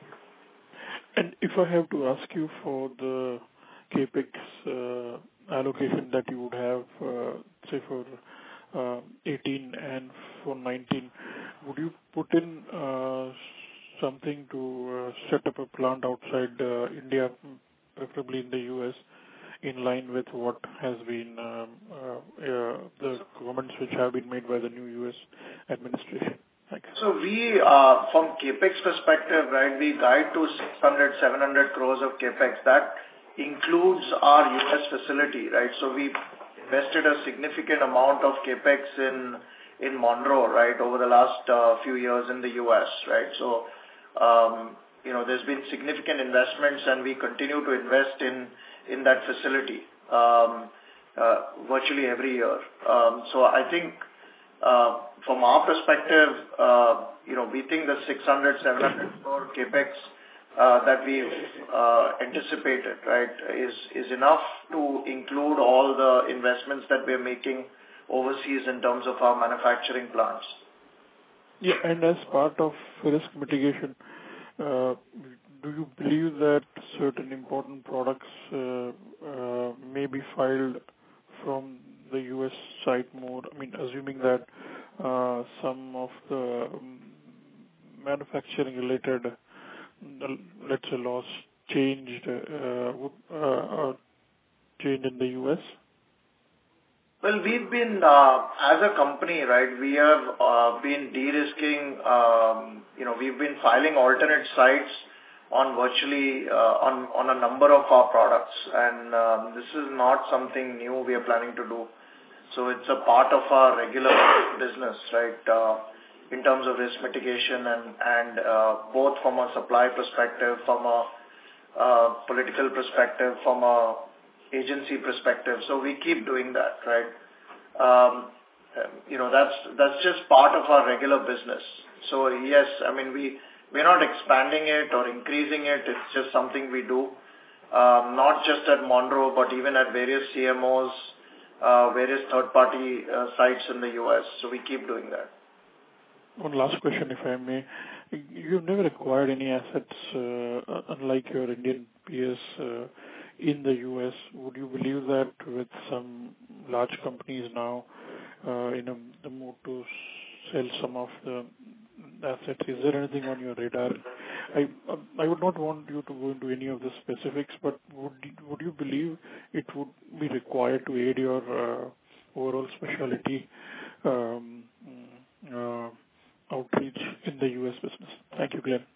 And if I have to ask you for the CAPEX uh, allocation that you would have, uh, say for uh, eighteen and for nineteen, would you put in uh, something to uh, set up a plant outside uh, India, preferably in the U S, in line with what has been um, uh, uh, the comments which have been made by the new U S administration? Thanks. So we, uh, from CAPEX perspective, right, we guide to six hundred, seven hundred crores of CAPEX. That includes our U S facility, right? So we invested a significant amount of CAPEX in in Monroe, right, over the last uh, few years in the U S, right? So, um, you know, there's been significant investments and we continue to invest in, in that facility um, uh, virtually every year. Um, so I think uh, from our perspective, uh, you know, we think the six hundred, seven hundred crore CAPEX Uh, that we've uh, anticipated, right, is is enough to include all the investments that we're making overseas in terms of our manufacturing plants. Yeah, and as part of risk mitigation, uh, do you believe that certain important products uh, uh, may be filed from the U S side more? I mean, assuming that uh, some of the manufacturing related let's say laws changed, uh, uh, uh, changed in the U S? Well, we've been, uh, as a company, right, we have uh, been de-risking, um, you know, we've been filing alternate sites on virtually, uh, on, on a number of our products. And um, this is not something new we are planning to do. So it's a part of our regular business, right, uh, in terms of risk mitigation and, and uh, both from a supply perspective, from a uh, political perspective, from a agency perspective. So we keep doing that, right? Um, you know, that's that's just part of our regular business. So yes, I mean, we, we're not expanding it or increasing it. It's just something we do, um, not just at Monroe, but even at various C M Os, uh, various third-party uh, sites in the U S. So we keep doing that. One last question, if I may. You've never acquired any assets, uh, unlike your Indian peers, uh, in the U S. Would you believe that with some large companies now uh, in a, the mood to sell some of the assets, is there anything on your radar? I I would not want you to go into any of the specifics, but would would you believe it would be required to aid your uh, overall specialty um, uh, outreach in the U S business? Thank you, Glenn.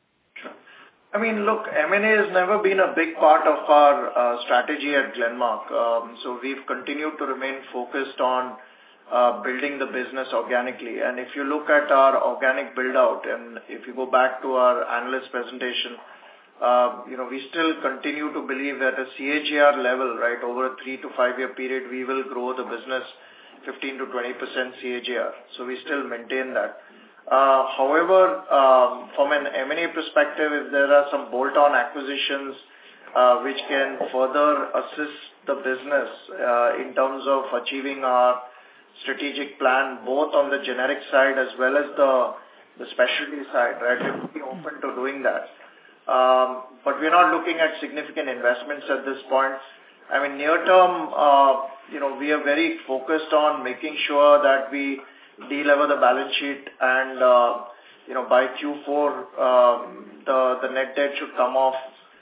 I mean, look, M and A has never been a big part of our uh, strategy at Glenmark. Um, so we've continued to remain focused on uh, building the business organically. And if you look at our organic build-out, and if you go back to our analyst presentation, uh, you know, we still continue to believe that at a C A G R level, right, over a three to five-year period, we will grow the business fifteen to twenty percent C A G R. So we still maintain that. Uh, however, um, from an M and A perspective, if there are some bolt-on acquisitions uh, which can further assist the business uh, in terms of achieving our strategic plan, both on the generic side as well as the, the specialty side, right, we will be open to doing that. Um, but we're not looking at significant investments at this point. I mean, near term, uh, you know, we are very focused on making sure that we de-lever the balance sheet, and uh, you know, by Q four um, the the net debt should come off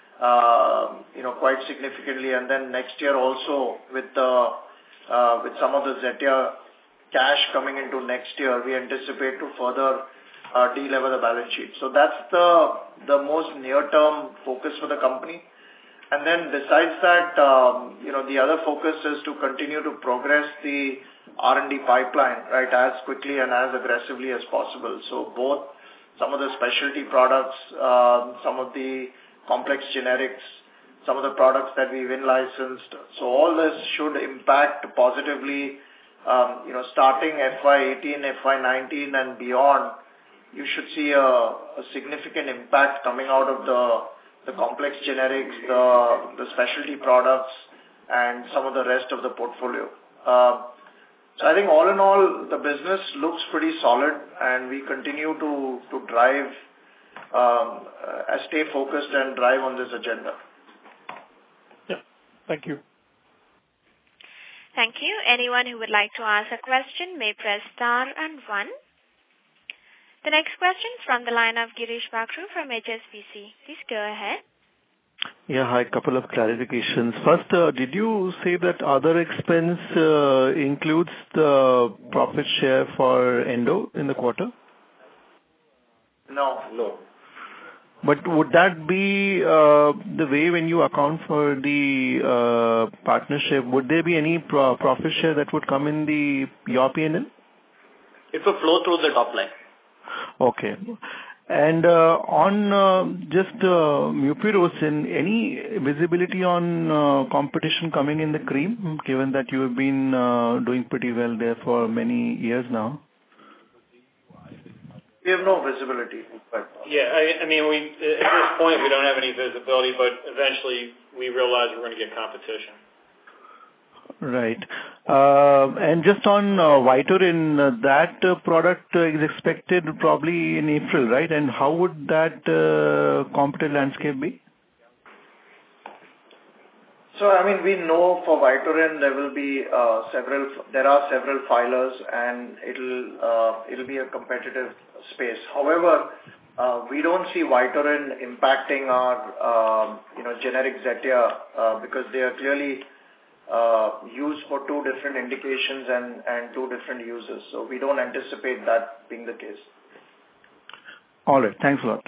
uh, you know, quite significantly, and then next year also with the uh, with some of the Zetia cash coming into next year, we anticipate to further uh, de-lever the balance sheet. So that's the the most near-term focus for the company. And then besides that, um, you know, the other focus is to continue to progress the R and D pipeline, right, as quickly and as aggressively as possible. So both some of the specialty products, um, some of the complex generics, some of the products that we've in-licensed. So all this should impact positively, um, you know, starting F Y eighteen, F Y nineteen and beyond. You should see a, a significant impact coming out of the the complex generics, the, the specialty products, and some of the rest of the portfolio. Uh, so I think all in all, the business looks pretty solid, and we continue to, to drive, um, uh, stay focused and drive on this agenda. Yeah, thank you. Thank you. Anyone who would like to ask a question may press star and one. The next question from the line of Girish Bakru from H S B C. Please go ahead. Yeah, hi. Couple of clarifications. First, uh, did you say that other expense uh, includes the profit share for Endo in the quarter? No. No. But would that be uh, the way when you account for the uh, partnership? Would there be any pro- profit share that would come in the your P and L? It will flow through the top line. Okay. And uh, on uh, just uh, mupirocin, any visibility on uh, competition coming in the cream, given that you have been uh, doing pretty well there for many years now? We have no visibility. But yeah, I, I mean, we at this point we don't have any visibility, but eventually we realize we're going to get competition. Right. Uh, and just on uh, Vytorin, uh, that uh, product uh, is expected probably in April, right? And how would that uh, competitive landscape be? So, I mean, we know for Vytorin there will be uh, several, there are several filers, and it'll uh, it'll be a competitive space. However, uh, we don't see Vytorin impacting our uh, you know generic Zetia uh, because they are clearly uh, used for two different indications and and two different uses. So we don't anticipate that being the case. All right. Thanks a lot.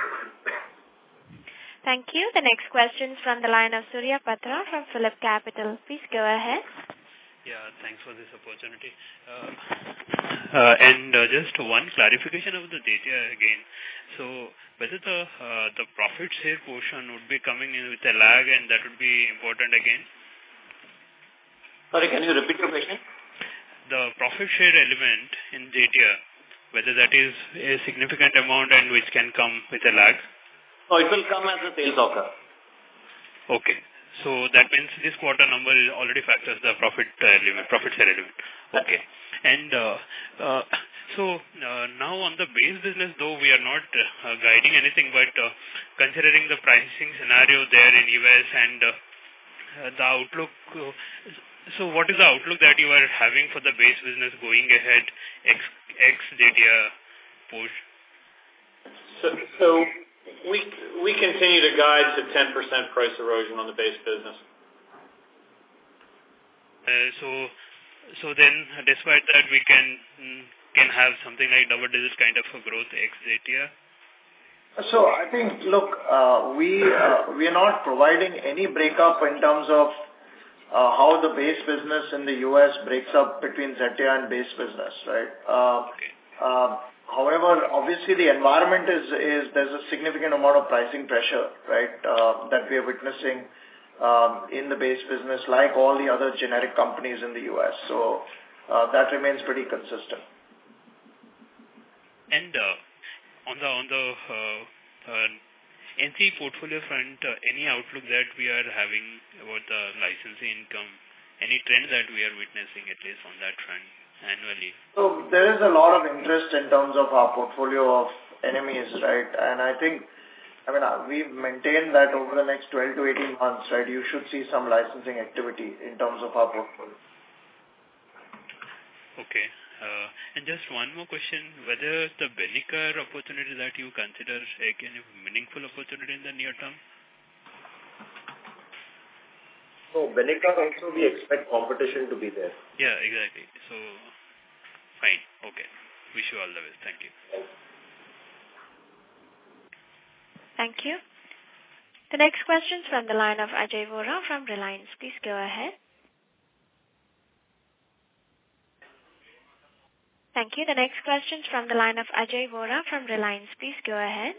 Thank you. The next question is from the line of Surya Patra from Phillip Capital. Please go ahead. Yeah, thanks for this opportunity. Uh, uh, and uh, just one clarification of the data again. So whether the uh, the profit share portion would be coming in with a lag, and that would be important again? Sorry, can you repeat your question? The profit share element in data, whether that is a significant amount and which can come with a lag? So it will come as the sales occur. Okay. So that means this quarter number already factors the profit element, profit share element. Okay. And uh, uh, so uh, now on the base business, though we are not uh, guiding anything, but uh, considering the pricing scenario there in U S and uh, uh, the outlook, uh, so what is the outlook that you are having for the base business going ahead, ex, ex Zetia push? So, so we we continue to guide to ten percent price erosion on the base business. Uh, so, so then, despite that, we can can have something like double-digit kind of a growth ex Zetia. So I think, look, uh, we uh, we are not providing any breakup in terms of uh, how the base business in the U S breaks up between Zetia and base business, right? Uh, okay. uh, however, obviously the environment is is there's a significant amount of pricing pressure, right, uh, that we are witnessing um, in the base business, like all the other generic companies in the U S. So uh, that remains pretty consistent. And uh, on the on the uh, uh, N C E portfolio front, uh, any outlook that we are having about the licensing income, any trend that we are witnessing at least on that front annually? So there is a lot of interest in terms of our portfolio of N M Es, right? And I think, I mean, we've maintained that over the next twelve to eighteen months, right, you should see some licensing activity in terms of our portfolio. Okay. Uh, and just one more question, whether the Benicor opportunity that you consider a kind of meaningful opportunity in the near term? So, Benicor also we expect competition to be there. Yeah, exactly. So, fine. Okay. Wish you all the best. Thank you. Thank you. The next question is from the line of Ajay Vora from Reliance. Please go ahead. Thank you. The next question is from the line of Ajay Vora from Reliance. Please go ahead.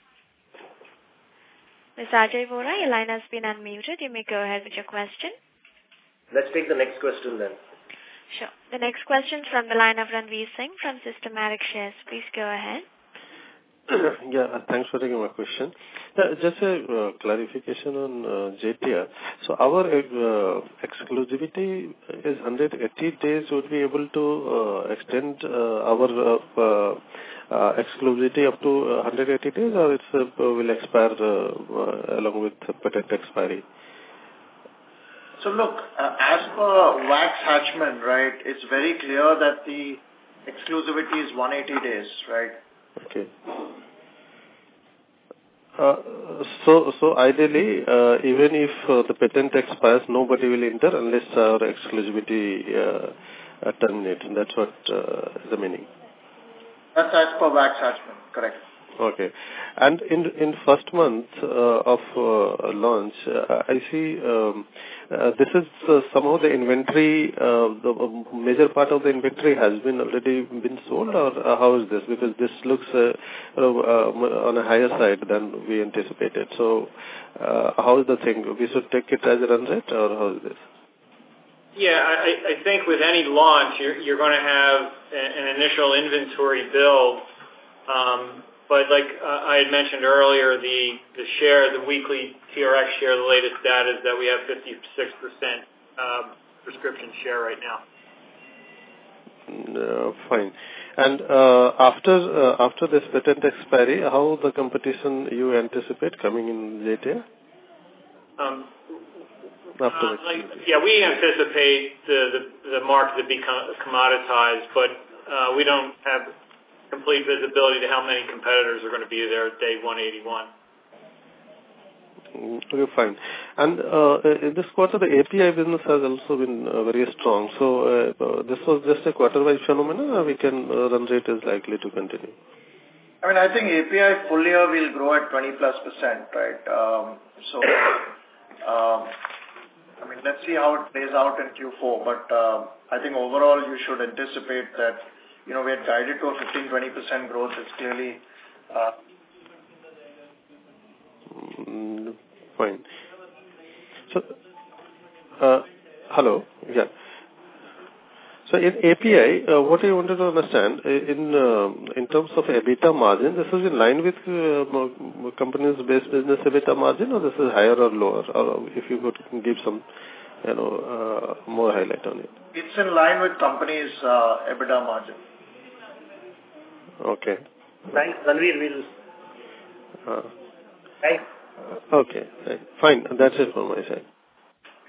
Mister Ajay Vora, your line has been unmuted. You may go ahead with your question. Let's take the next question then. Sure. The next question is from the line of Ranveer Singh from Systematic Shares. Please go ahead. Yeah, thanks for taking my question. Uh, just a uh, clarification on uh, Zetia. So our uh, exclusivity is one hundred eighty days. Would be able to uh, extend uh, our uh, uh, exclusivity up to one hundred eighty days, or it uh, will expire uh, uh, along with the patent expiry? So look, uh, as per Wax-Hatchman, right, it's very clear that the exclusivity is one hundred eighty days, right? Okay. Uh, so, so ideally, uh, even if uh, the patent expires, nobody will enter unless our exclusivity uh, uh, terminates. That's what uh, is the meaning. That's as per Wax-Hatchman, correct. Okay. And in in first month uh, of uh, launch, uh, I see um, uh, this is uh, somehow the inventory, uh, the uh, major part of the inventory has been already been sold, or uh, how is this? Because this looks uh, uh, on a higher side than we anticipated. So uh, how is the thing? We should take it as a run rate, or how is this? Yeah, I, I think with any launch, you're, you're going to have an initial inventory build. Um, But like uh, I had mentioned earlier, the, the share, the weekly T R X share, the latest data is that we have fifty-six percent um, prescription share right now. Uh, fine. And uh, after uh, after this patent expiry, how the competition you anticipate coming in Zetia? Um, after uh, like, yeah, we anticipate the, the, the market to become commoditized, but uh, we don't have complete visibility to how many competitors are going to be there at day one eighty-one. Okay, fine. And uh, in this quarter, the A P I business has also been uh, very strong. So uh, this was just a quarter-wise phenomenon, or we can uh, run rate is likely to continue? I mean, I think A P I full year will grow at twenty plus percent, right? Um, so, um, I mean, let's see how it plays out in Q four. But uh, I think overall you should anticipate that, you know, we had guided to a fifteen to twenty percent growth. It's clearly... Uh, mm, fine. So, uh, hello, yeah. So in A P I, uh, what I wanted to understand, in uh, in terms of EBITDA margin, this is in line with uh, company's base business EBITDA margin, or this is higher or lower? Or if you could give some, you know, uh, more highlight on it. It's in line with company's uh, EBITDA margin. Okay. Thanks, Ranveer. We'll... Uh, Thanks. Okay. Fine. That's it from my side.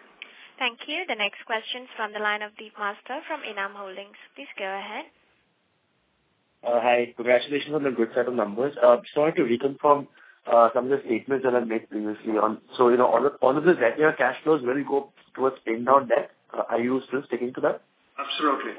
Thank you. The next question is from the line of Deep Master from Enam Holdings. Please go ahead. Uh, hi. Congratulations on the good set of numbers. Uh, just wanted to reconfirm uh, some of the statements that I made previously on. So, you know, all of, all of the Zetia cash flows will go towards paying down debt. Uh, are you still sticking to that? Absolutely.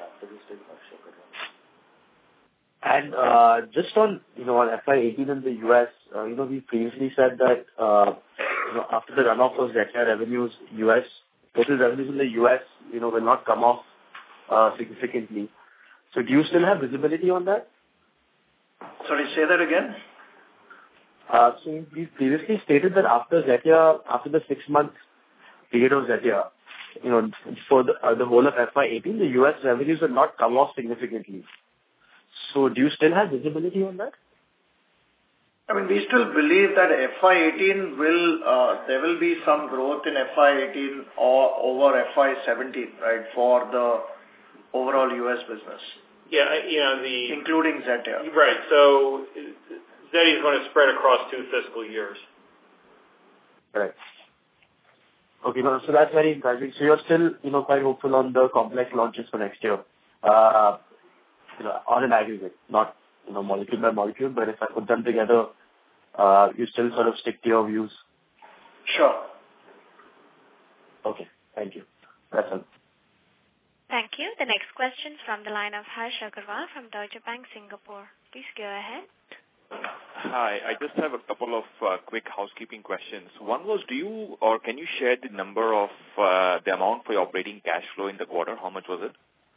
And uh, just on, you know, on F Y eighteen in the U S, uh, you know, we previously said that, uh, you know, after the runoff of Zetia revenues, U S, total revenues in the U S, you know, will not come off uh, significantly. So do you still have visibility on that? Sorry, say that again. Uh, so we previously stated that after Zetia, after the six-month period of Zetia, you know, for the, uh, the whole of F Y eighteen, the U S revenues will not come off significantly. So do you still have visibility on that? I mean, we still believe that F Y eighteen will, uh, there will be some growth in F Y eighteen or over F Y seventeen, right, for the overall U S business. Yeah, you know, the... Including Zetia. Right, so Zetia is going to spread across two fiscal years. Right. Okay, no, so that's very encouraging. So you're still, you know, quite hopeful on the complex launches for next year, uh, you know, on an aggregate, not, you know, molecule by molecule, but if I put them together, uh, you still sort of stick to your views? Sure. Okay, thank you. That's all. Thank you. The next question is from the line of Harsh Agarwal from Deutsche Bank, Singapore. Please go ahead. Hi, I just have a couple of uh, quick housekeeping questions. One was, do you or can you share the number of uh, the amount for your operating cash flow in the quarter? How much was it?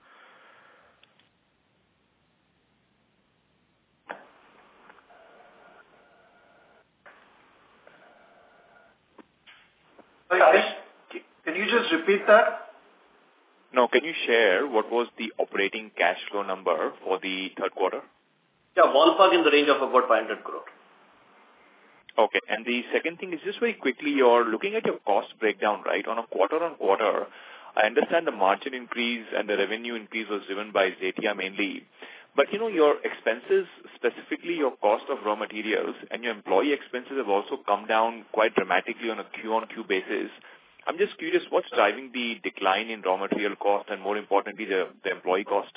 Can you just repeat that? No, can you share what was the operating cash flow number for the third quarter? Yeah, ballpark in the range of about five hundred crore. Okay, and the second thing is just very quickly, you're looking at your cost breakdown, right? On a quarter-on-quarter, I understand the margin increase and the revenue increase was driven by Zetia mainly. But, you know, your expenses, specifically your cost of raw materials and your employee expenses have also come down quite dramatically on a Q-on-Q basis. I'm just curious, what's driving the decline in raw material cost and more importantly, the, the employee cost?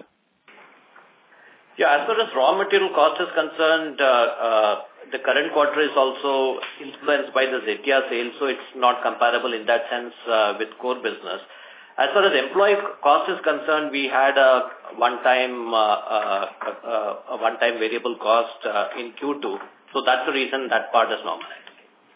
Yeah, as far as raw material cost is concerned, uh, uh, the current quarter is also influenced by the Zetia sales, so it's not comparable in that sense uh, with core business. As far as employee cost is concerned, we had a one-time uh, uh, uh, a one-time variable cost uh, in Q two, so that's the reason that part is normalized.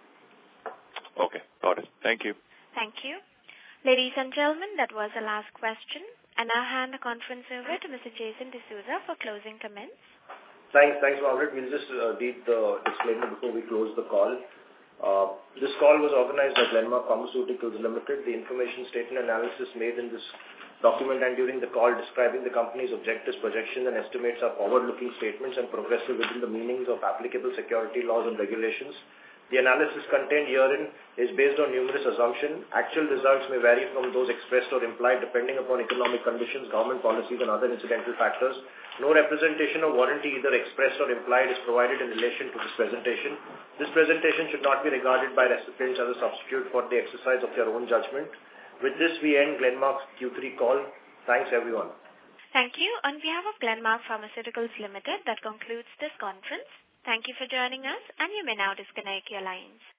Okay, got it. Thank you. Thank you. Ladies and gentlemen, that was the last question. And I hand the conference over to Mister Jason D'Souza for closing comments. Thanks, thanks, Margaret. We'll just uh, read the disclaimer before we close the call. Uh, this call was organized by Glenmark Pharmaceuticals Limited. The information, statement, analysis made in this document and during the call describing the company's objectives, projections, and estimates are forward-looking statements and progressive within the meanings of applicable security laws and regulations. The analysis contained herein is based on numerous assumptions. Actual results may vary from those expressed or implied depending upon economic conditions, government policies, and other incidental factors. No representation or warranty either expressed or implied is provided in relation to this presentation. This presentation should not be regarded by recipients as a substitute for the exercise of their own judgment. With this, we end Glenmark's Q three call. Thanks, everyone. Thank you. On behalf of Glenmark Pharmaceuticals Limited, that concludes this conference. Thank you for joining us, and you may now disconnect your lines.